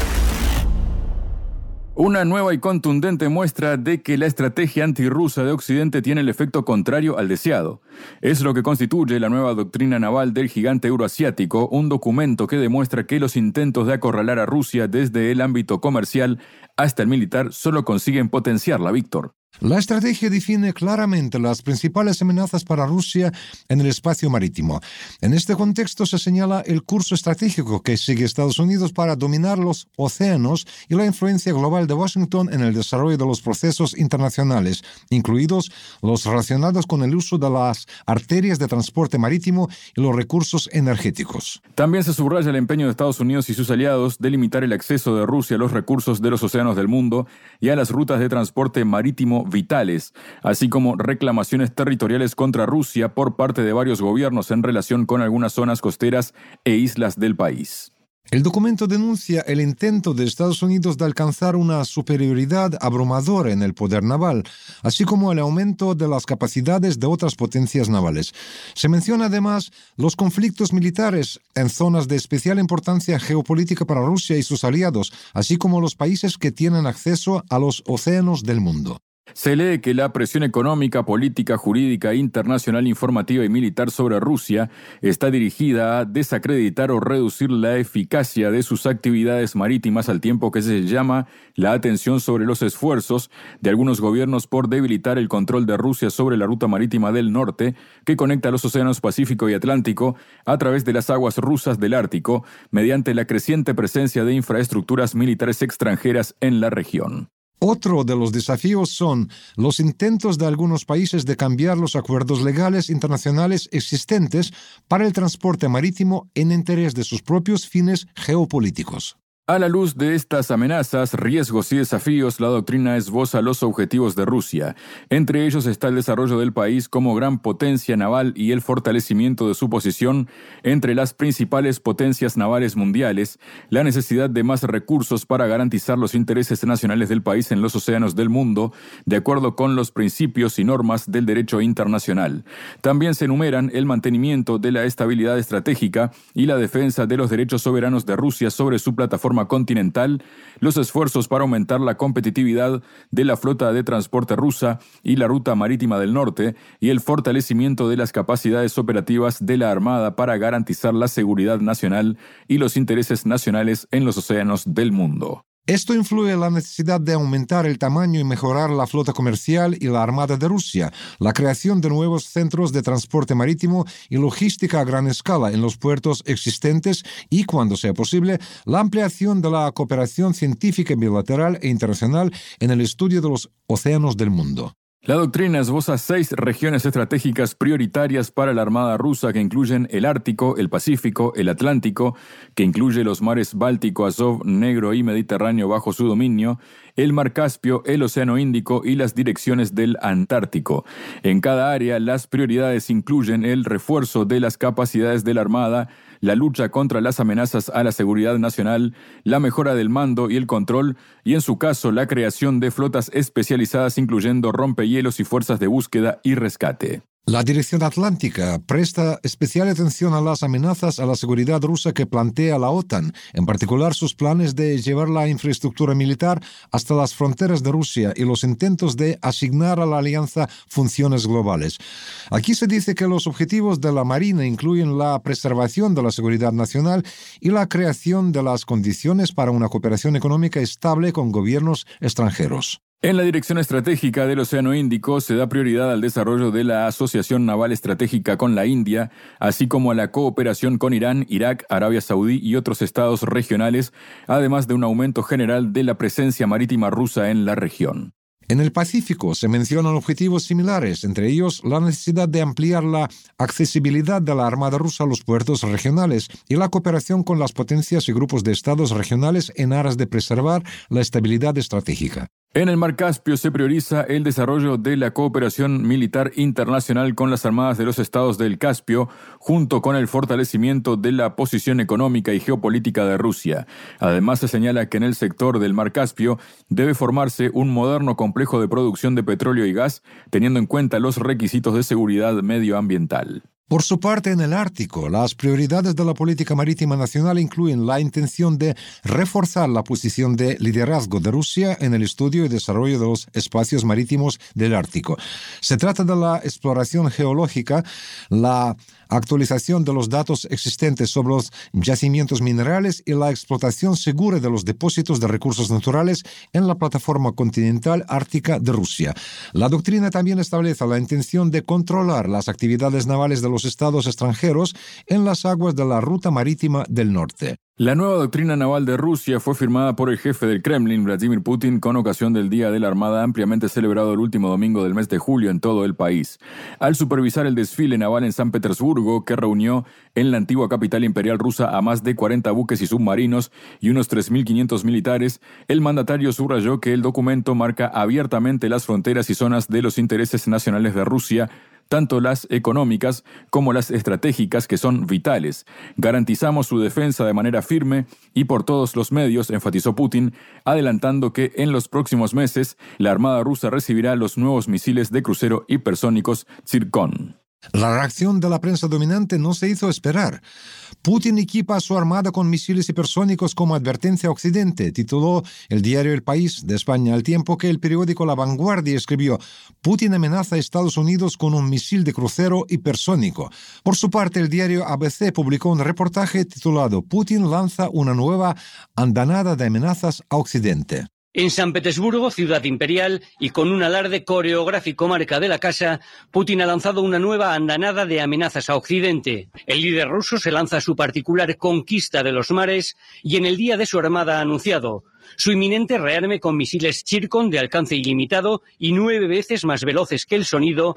Una nueva y contundente muestra de que la estrategia antirrusa de Occidente tiene el efecto contrario al deseado. Es lo que constituye la nueva doctrina naval del gigante euroasiático, un documento que demuestra que los intentos de acorralar a Rusia desde el ámbito comercial hasta el militar solo consiguen potenciarla, Víctor. La estrategia define claramente las principales amenazas para Rusia en el espacio marítimo. En este contexto se señala el curso estratégico que sigue Estados Unidos para dominar los océanos y la influencia global de Washington en el desarrollo de los procesos internacionales, incluidos los relacionados con el uso de las arterias de transporte marítimo y los recursos energéticos. También se subraya el empeño de Estados Unidos y sus aliados de limitar el acceso de Rusia a los recursos de los océanos del mundo y a las rutas de transporte marítimo vitales, así como reclamaciones territoriales contra Rusia por parte de varios gobiernos en relación con algunas zonas costeras e islas del país. El documento denuncia el intento de Estados Unidos de alcanzar una superioridad abrumadora en el poder naval, así como el aumento de las capacidades de otras potencias navales. Se menciona además los conflictos militares en zonas de especial importancia geopolítica para Rusia y sus aliados, así como los países que tienen acceso a los océanos del mundo. Se lee que la presión económica, política, jurídica, internacional, informativa y militar sobre Rusia está dirigida a desacreditar o reducir la eficacia de sus actividades marítimas, al tiempo que se llama la atención sobre los esfuerzos de algunos gobiernos por debilitar el control de Rusia sobre la ruta marítima del norte que conecta los océanos Pacífico y Atlántico a través de las aguas rusas del Ártico, mediante la creciente presencia de infraestructuras militares extranjeras en la región. Otro de los desafíos son los intentos de algunos países de cambiar los acuerdos legales internacionales existentes para el transporte marítimo en interés de sus propios fines geopolíticos. A la luz de estas amenazas, riesgos y desafíos, la doctrina esboza los objetivos de Rusia. Entre ellos está el desarrollo del país como gran potencia naval y el fortalecimiento de su posición entre las principales potencias navales mundiales, la necesidad de más recursos para garantizar los intereses nacionales del país en los océanos del mundo, de acuerdo con los principios y normas del derecho internacional. También se enumeran el mantenimiento de la estabilidad estratégica y la defensa de los derechos soberanos de Rusia sobre su plataforma continental, los esfuerzos para aumentar la competitividad de la flota de transporte rusa y la ruta marítima del norte, y el fortalecimiento de las capacidades operativas de la Armada para garantizar la seguridad nacional y los intereses nacionales en los océanos del mundo. Esto influye en la necesidad de aumentar el tamaño y mejorar la flota comercial y la Armada de Rusia, la creación de nuevos centros de transporte marítimo y logística a gran escala en los puertos existentes y, cuando sea posible, la ampliación de la cooperación científica bilateral e internacional en el estudio de los océanos del mundo. La doctrina esboza seis regiones estratégicas prioritarias para la Armada rusa que incluyen el Ártico, el Pacífico, el Atlántico, que incluye los mares Báltico, Azov, Negro y Mediterráneo bajo su dominio, el Mar Caspio, el Océano Índico y las direcciones del Antártico. En cada área, las prioridades incluyen el refuerzo de las capacidades de la Armada, la lucha contra las amenazas a la seguridad nacional, la mejora del mando y el control, y en su caso la creación de flotas especializadas incluyendo rompehielos y fuerzas de búsqueda y rescate. La Dirección Atlántica presta especial atención a las amenazas a la seguridad rusa que plantea la OTAN, en particular sus planes de llevar la infraestructura militar hasta las fronteras de Rusia y los intentos de asignar a la alianza funciones globales. Aquí se dice que los objetivos de la Marina incluyen la preservación de la seguridad nacional y la creación de las condiciones para una cooperación económica estable con gobiernos extranjeros. En la dirección estratégica del Océano Índico se da prioridad al desarrollo de la Asociación Naval Estratégica con la India, así como a la cooperación con Irán, Irak, Arabia Saudí y otros estados regionales, además de un aumento general de la presencia marítima rusa en la región. En el Pacífico se mencionan objetivos similares, entre ellos la necesidad de ampliar la accesibilidad de la Armada rusa a los puertos regionales y la cooperación con las potencias y grupos de estados regionales en aras de preservar la estabilidad estratégica. En el Mar Caspio se prioriza el desarrollo de la cooperación militar internacional con las armadas de los estados del Caspio, junto con el fortalecimiento de la posición económica y geopolítica de Rusia. Además, se señala que en el sector del Mar Caspio debe formarse un moderno complejo de producción de petróleo y gas, teniendo en cuenta los requisitos de seguridad medioambiental. Por su parte, en el Ártico, las prioridades de la política marítima nacional incluyen la intención de reforzar la posición de liderazgo de Rusia en el estudio y desarrollo de los espacios marítimos del Ártico. Se trata de la exploración geológica, la actualización de los datos existentes sobre los yacimientos minerales y la explotación segura de los depósitos de recursos naturales en la plataforma continental ártica de Rusia. La doctrina también establece la intención de controlar las actividades navales de los estados extranjeros en las aguas de la ruta marítima del norte. La nueva doctrina naval de Rusia fue firmada por el jefe del Kremlin, Vladimir Putin, con ocasión del Día de la Armada, ampliamente celebrado el último domingo del mes de julio en todo el país. Al supervisar el desfile naval en San Petersburgo, que reunió en la antigua capital imperial rusa a más de cuarenta buques y submarinos y unos tres mil quinientos militares, el mandatario subrayó que el documento marca abiertamente las fronteras y zonas de los intereses nacionales de Rusia, tanto las económicas como las estratégicas, que son vitales. Garantizamos su defensa de manera firme y por todos los medios, enfatizó Putin, adelantando que en los próximos meses la Armada rusa recibirá los nuevos misiles de crucero hipersónicos Zircon. La reacción de la prensa dominante no se hizo esperar. Putin equipa a su armada con misiles hipersónicos como advertencia a Occidente, tituló el diario El País de España, al tiempo que el periódico La Vanguardia escribió: Putin amenaza a Estados Unidos con un misil de crucero hipersónico. Por su parte, el diario A B C publicó un reportaje titulado Putin lanza una nueva andanada de amenazas a Occidente. En San Petersburgo, ciudad imperial, y con un alarde coreográfico marca de la casa, Putin ha lanzado una nueva andanada de amenazas a Occidente. El líder ruso se lanza a su particular conquista de los mares y en el día de su armada ha anunciado su inminente rearme con misiles Zircon de alcance ilimitado y nueve veces más veloces que el sonido.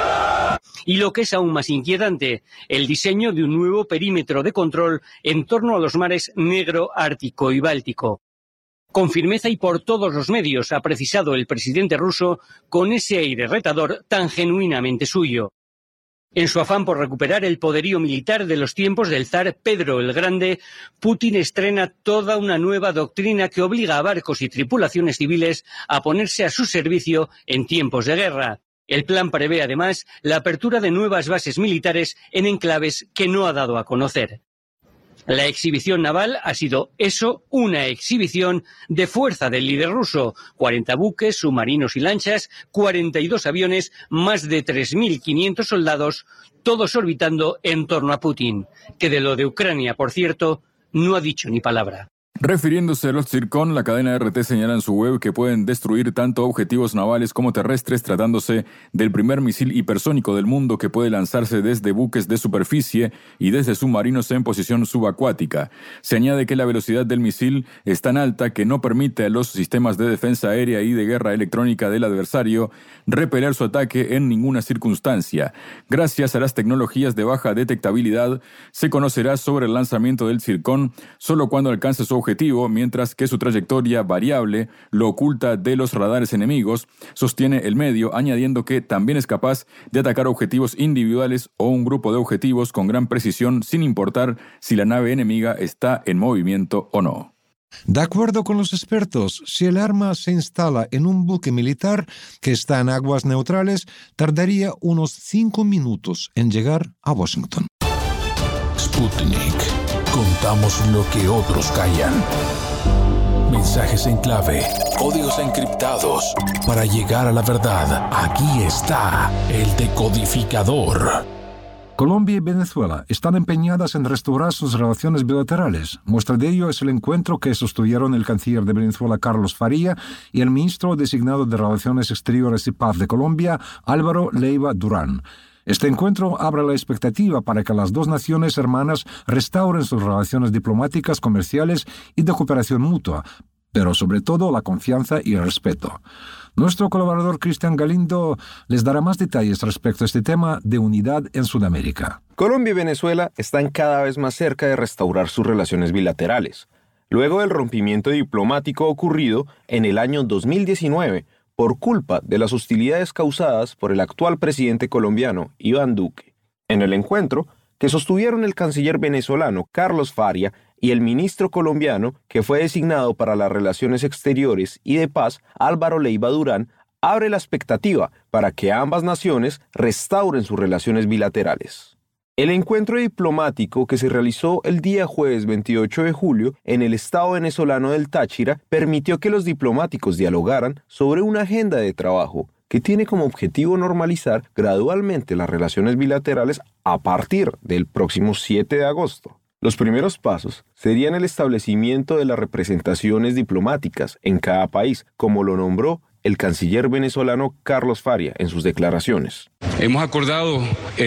Y lo que es aún más inquietante, el diseño de un nuevo perímetro de control en torno a los mares Negro, Ártico y Báltico. Con firmeza y por todos los medios ha precisado el presidente ruso con ese aire retador tan genuinamente suyo. En su afán por recuperar el poderío militar de los tiempos del zar Pedro el Grande, Putin estrena toda una nueva doctrina que obliga a barcos y tripulaciones civiles a ponerse a su servicio en tiempos de guerra. El plan prevé además la apertura de nuevas bases militares en enclaves que no ha dado a conocer. La exhibición naval ha sido eso, una exhibición de fuerza del líder ruso. cuarenta buques, submarinos y lanchas, cuarenta y dos aviones, más de tres mil quinientos soldados, todos orbitando en torno a Putin, que de lo de Ucrania, por cierto, no ha dicho ni palabra. Refiriéndose a los Zircon, la cadena R T señala en su web que pueden destruir tanto objetivos navales como terrestres, tratándose del primer misil hipersónico del mundo que puede lanzarse desde buques de superficie y desde submarinos en posición subacuática. Se añade que la velocidad del misil es tan alta que no permite a los sistemas de defensa aérea y de guerra electrónica del adversario repeler su ataque en ninguna circunstancia. Gracias a las tecnologías de baja detectabilidad, se conocerá sobre el lanzamiento del Zircon solo cuando alcance su objetivo, mientras que su trayectoria variable lo oculta de los radares enemigos, sostiene el medio, añadiendo que también es capaz de atacar objetivos individuales o un grupo de objetivos con gran precisión, sin importar si la nave enemiga está en movimiento o no. De acuerdo con los expertos, si el arma se instala en un buque militar que está en aguas neutrales, tardaría unos cinco minutos en llegar a Washington. Sputnik. Contamos lo que otros callan. Mensajes en clave, códigos encriptados. Para llegar a la verdad, aquí está el decodificador. Colombia y Venezuela están empeñadas en restaurar sus relaciones bilaterales. Muestra de ello es el encuentro que sostuvieron el canciller de Venezuela, Carlos Faría, y el ministro designado de Relaciones Exteriores y Paz de Colombia, Álvaro Leiva Durán. Este encuentro abre la expectativa para que las dos naciones hermanas restauren sus relaciones diplomáticas, comerciales y de cooperación mutua, pero sobre todo la confianza y el respeto. Nuestro colaborador Cristian Galindo les dará más detalles respecto a este tema de unidad en Sudamérica. Colombia y Venezuela están cada vez más cerca de restaurar sus relaciones bilaterales. luego del rompimiento diplomático ocurrido en el año dos mil diecinueve por culpa de las hostilidades causadas por el actual presidente colombiano, Iván Duque. En el encuentro, que sostuvieron el canciller venezolano Carlos Faria y el ministro colombiano, que fue designado para las Relaciones Exteriores y de Paz, Álvaro Leiva Durán, abre la expectativa para que ambas naciones restauren sus relaciones bilaterales. El encuentro diplomático que se realizó el día jueves veintiocho de julio en el estado venezolano del Táchira permitió que los diplomáticos dialogaran sobre una agenda de trabajo que tiene como objetivo normalizar gradualmente las relaciones bilaterales a partir del próximo siete de agosto. Los primeros pasos serían el establecimiento de las representaciones diplomáticas en cada país, como lo nombró el canciller venezolano Carlos Faria en sus declaraciones. Hemos acordado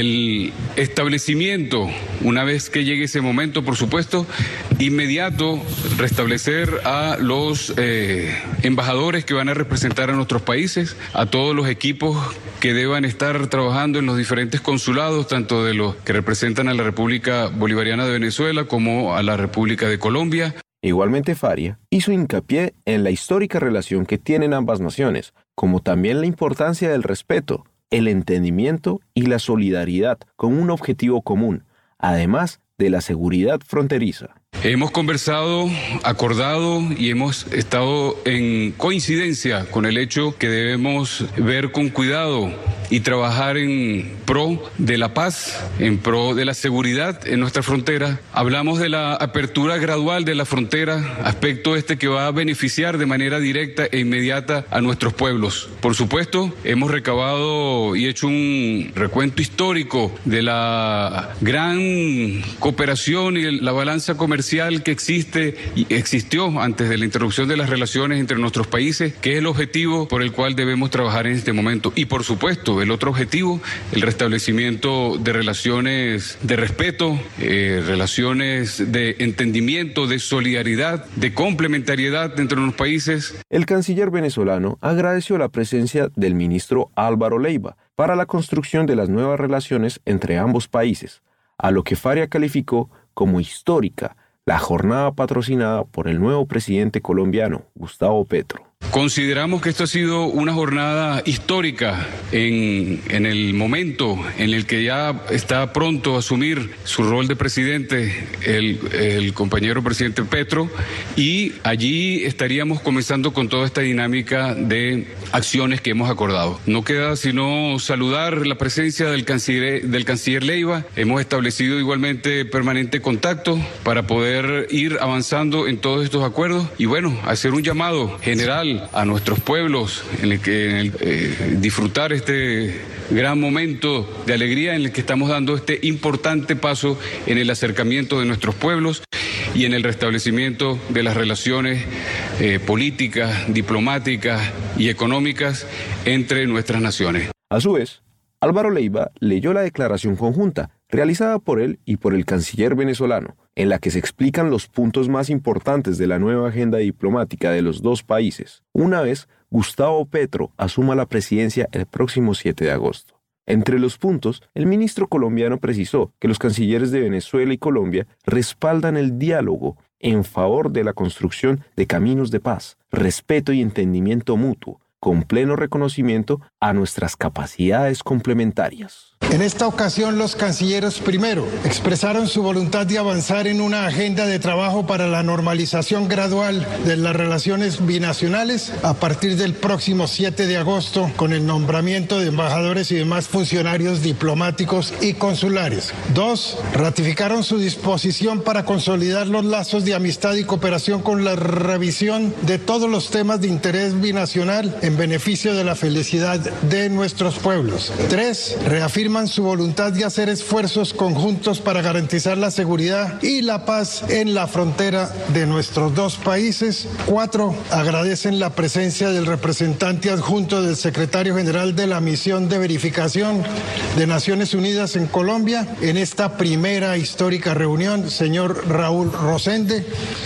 el establecimiento, una vez que llegue ese momento, por supuesto, inmediato, restablecer a los eh, embajadores que van a representar a nuestros países, a todos los equipos que deban estar trabajando en los diferentes consulados, tanto de los que representan a la República Bolivariana de Venezuela como a la República de Colombia. Igualmente, Faria hizo hincapié en la histórica relación que tienen ambas naciones, como también la importancia del respeto, el entendimiento y la solidaridad con un objetivo común, además de la seguridad fronteriza. Hemos conversado, acordado y hemos estado en coincidencia con el hecho que debemos ver con cuidado y trabajar en pro de la paz, en pro de la seguridad en nuestra frontera. Hablamos de la apertura gradual de la frontera, aspecto este que va a beneficiar de manera directa e inmediata a nuestros pueblos. Por supuesto, hemos recabado y hecho un recuento histórico de la gran cooperación y la balanza comercial que existe y existió antes de la interrupción de las relaciones entre nuestros países, que es el objetivo por el cual debemos trabajar en este momento. Y por supuesto, el otro objetivo, el restablecimiento de relaciones de respeto, eh, relaciones de entendimiento, de solidaridad, de complementariedad entre los países. El canciller venezolano agradeció la presencia del ministro Álvaro Leiva para la construcción de las nuevas relaciones entre ambos países, a lo que Faria calificó como histórica la jornada patrocinada por el nuevo presidente colombiano, Gustavo Petro. Consideramos que esto ha sido una jornada histórica en, en el momento en el que ya está pronto a asumir su rol de presidente el, el compañero presidente Petro, y allí estaríamos comenzando con toda esta dinámica de acciones que hemos acordado. No queda sino saludar la presencia del canciller, del canciller Leiva. Hemos establecido igualmente permanente contacto para poder ir avanzando en todos estos acuerdos y bueno, hacer un llamado general a nuestros pueblos en el que en el, eh, disfrutar este gran momento de alegría en el que estamos dando este importante paso en el acercamiento de nuestros pueblos y en el restablecimiento de las relaciones eh, políticas, diplomáticas y económicas entre nuestras naciones. A su vez, Álvaro Leiva leyó la declaración conjunta realizada por él y por el canciller venezolano, en la que se explican los puntos más importantes de la nueva agenda diplomática de los dos países, una vez Gustavo Petro asuma la presidencia el próximo siete de agosto. Entre los puntos, el ministro colombiano precisó que los cancilleres de Venezuela y Colombia respaldan el diálogo en favor de la construcción de caminos de paz, respeto y entendimiento mutuo, con pleno reconocimiento a nuestras capacidades complementarias. En esta ocasión, los cancilleres primero expresaron su voluntad de avanzar en una agenda de trabajo para la normalización gradual de las relaciones binacionales a partir del próximo siete de agosto, con el nombramiento de embajadores y demás funcionarios diplomáticos y consulares. Dos, ratificaron su disposición para consolidar los lazos de amistad y cooperación con la revisión de todos los temas de interés binacional en beneficio de la felicidad de nuestros pueblos. Tres, reafirman su voluntad de hacer esfuerzos conjuntos para garantizar la seguridad y la paz en la frontera de nuestros dos países. Cuatro, agradecen la presencia del representante adjunto del secretario general de la Misión de Verificación de Naciones Unidas en Colombia en esta primera histórica reunión, señor Raúl Rosende.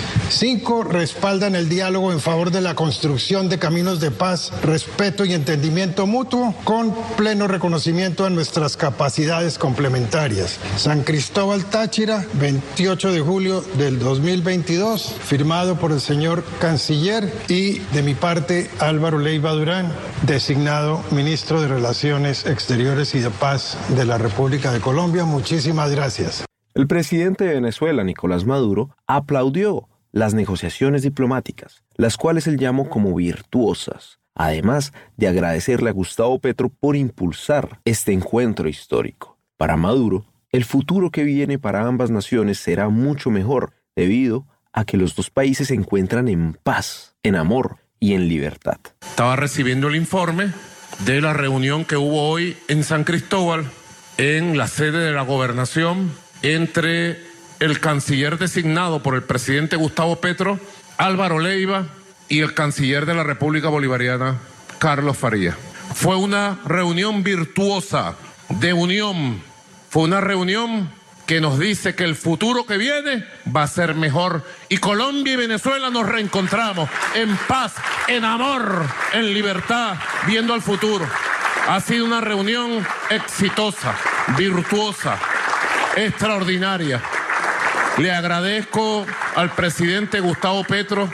Cinco, respaldan el diálogo en favor de la construcción de caminos de paz, respeto y entendimiento mutuo, con pleno reconocimiento a nuestras capacidades complementarias. San Cristóbal Táchira, veintiocho de julio del dos mil veintidós, firmado por el señor Canciller y, de mi parte, Álvaro Leiva Durán, designado Ministro de Relaciones Exteriores y de Paz de la República de Colombia. Muchísimas gracias. El presidente de Venezuela, Nicolás Maduro, aplaudió las negociaciones diplomáticas, las cuales él llamó como virtuosas, además de agradecerle a Gustavo Petro por impulsar este encuentro histórico. Para Maduro, el futuro que viene para ambas naciones será mucho mejor, debido a que los dos países se encuentran en paz, en amor y en libertad. Estaba recibiendo el informe de la reunión que hubo hoy en San Cristóbal, en la sede de la gobernación, entre el canciller designado por el presidente Gustavo Petro, Álvaro Leiva, y el canciller de la República Bolivariana, Carlos Farías. Fue una reunión virtuosa, de unión. Fue una reunión que nos dice que el futuro que viene va a ser mejor. Y Colombia y Venezuela nos reencontramos en paz, en amor, en libertad, viendo al futuro. Ha sido una reunión exitosa, virtuosa, extraordinaria. Le agradezco al presidente Gustavo Petro,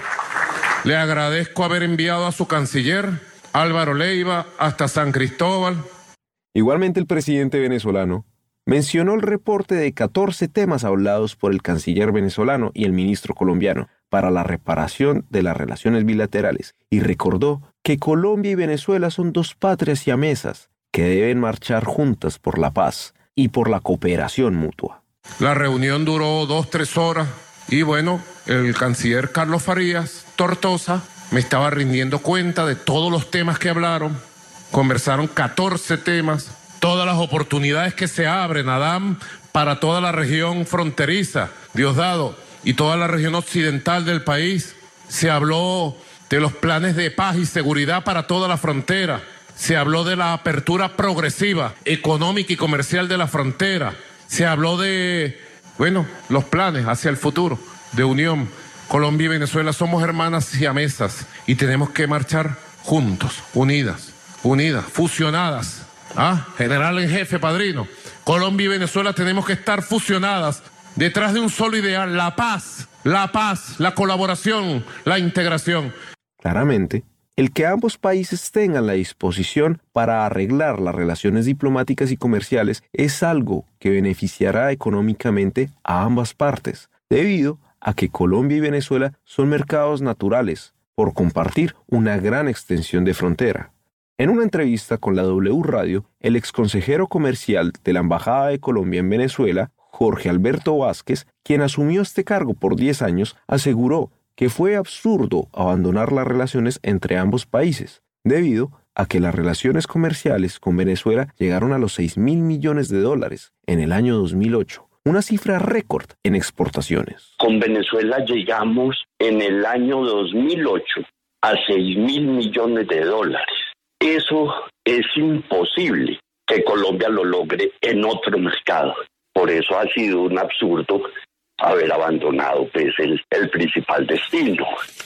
le agradezco haber enviado a su canciller, Álvaro Leiva, hasta San Cristóbal. Igualmente el presidente venezolano mencionó el reporte de catorce temas hablados por el canciller venezolano y el ministro colombiano para la reparación de las relaciones bilaterales y recordó que Colombia y Venezuela son dos patrias siamesas que deben marchar juntas por la paz y por la cooperación mutua. La reunión duró dos, tres horas y bueno, el canciller Carlos Farías Tortosa me estaba rindiendo cuenta de todos los temas que hablaron. Conversaron catorce temas, todas las oportunidades que se abren, Adán, para toda la región fronteriza, Diosdado, y toda la región occidental del país. Se habló de los planes de paz y seguridad para toda la frontera. Se habló de la apertura progresiva, económica y comercial de la frontera. Se habló de, bueno, los planes hacia el futuro, de unión. Colombia y Venezuela somos hermanas siamesas y tenemos que marchar juntos, unidas, unidas, fusionadas. ¿Ah? General en jefe, padrino. Colombia y Venezuela tenemos que estar fusionadas detrás de un solo ideal, la paz, la paz, la colaboración, la integración. Claramente, el que ambos países tengan la disposición para arreglar las relaciones diplomáticas y comerciales es algo que beneficiará económicamente a ambas partes, debido a que Colombia y Venezuela son mercados naturales, por compartir una gran extensión de frontera. En una entrevista con la W Radio, el exconsejero comercial de la Embajada de Colombia en Venezuela, Jorge Alberto Vázquez, quien asumió este cargo por diez años, aseguró que fue absurdo abandonar las relaciones entre ambos países, debido a que las relaciones comerciales con Venezuela llegaron a los seis mil millones de dólares en el año dos mil ocho, una cifra récord en exportaciones. Con Venezuela llegamos en el año dos mil ocho a seis mil millones de dólares. Eso es imposible que Colombia lo logre en otro mercado. Por eso ha sido un absurdo haber abandonado pues, el, el principal destino.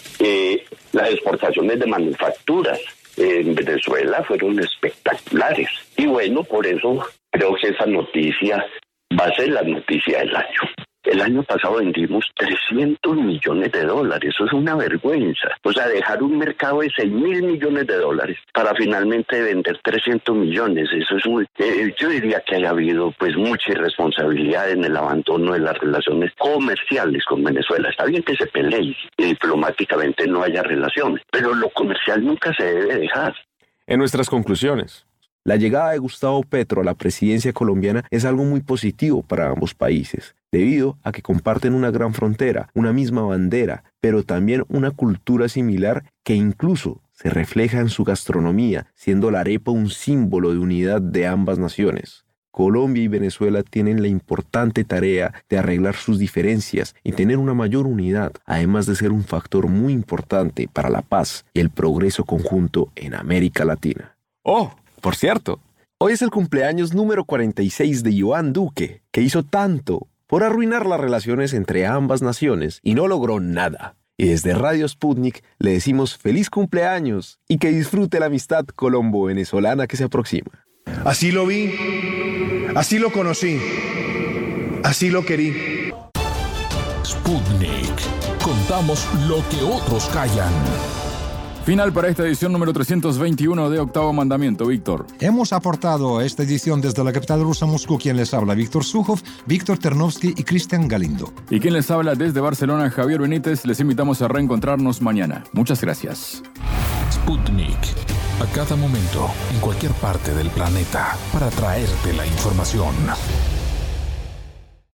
Eh, las exportaciones de manufacturas en Venezuela fueron espectaculares. Y bueno, por eso creo que esa noticia va a ser la noticia del año. El año pasado vendimos trescientos millones de dólares, eso es una vergüenza. O sea, dejar un mercado de seis mil millones de dólares para finalmente vender trescientos millones, eso es muy... Eh, yo diría que haya habido pues mucha irresponsabilidad en el abandono de las relaciones comerciales con Venezuela. Está bien que se pelee y diplomáticamente no haya relaciones, pero lo comercial nunca se debe dejar. En nuestras conclusiones, la llegada de Gustavo Petro a la presidencia colombiana es algo muy positivo para ambos países, debido a que comparten una gran frontera, una misma bandera, pero también una cultura similar que incluso se refleja en su gastronomía, siendo la arepa un símbolo de unidad de ambas naciones. Colombia y Venezuela tienen la importante tarea de arreglar sus diferencias y tener una mayor unidad, además de ser un factor muy importante para la paz y el progreso conjunto en América Latina. ¡Oh! Por cierto, hoy es el cumpleaños número cuarenta y seis de Iván Duque, que hizo tanto por arruinar las relaciones entre ambas naciones y no logró nada. Y desde Radio Sputnik le decimos feliz cumpleaños y que disfrute la amistad colombo-venezolana que se aproxima. Así lo vi, así lo conocí, así lo querí. Sputnik. Contamos lo que otros callan. Final para esta edición número trescientos veintiuno de Octavo Mandamiento, Víctor. Hemos aportado a esta edición desde la capital rusa, Moscú, quien les habla, Víctor Sukhov, Víctor Ternovsky y Cristian Galindo. Y quien les habla desde Barcelona, Javier Benítez. Les invitamos a reencontrarnos mañana. Muchas gracias. Sputnik. A cada momento, en cualquier parte del planeta, para traerte la información.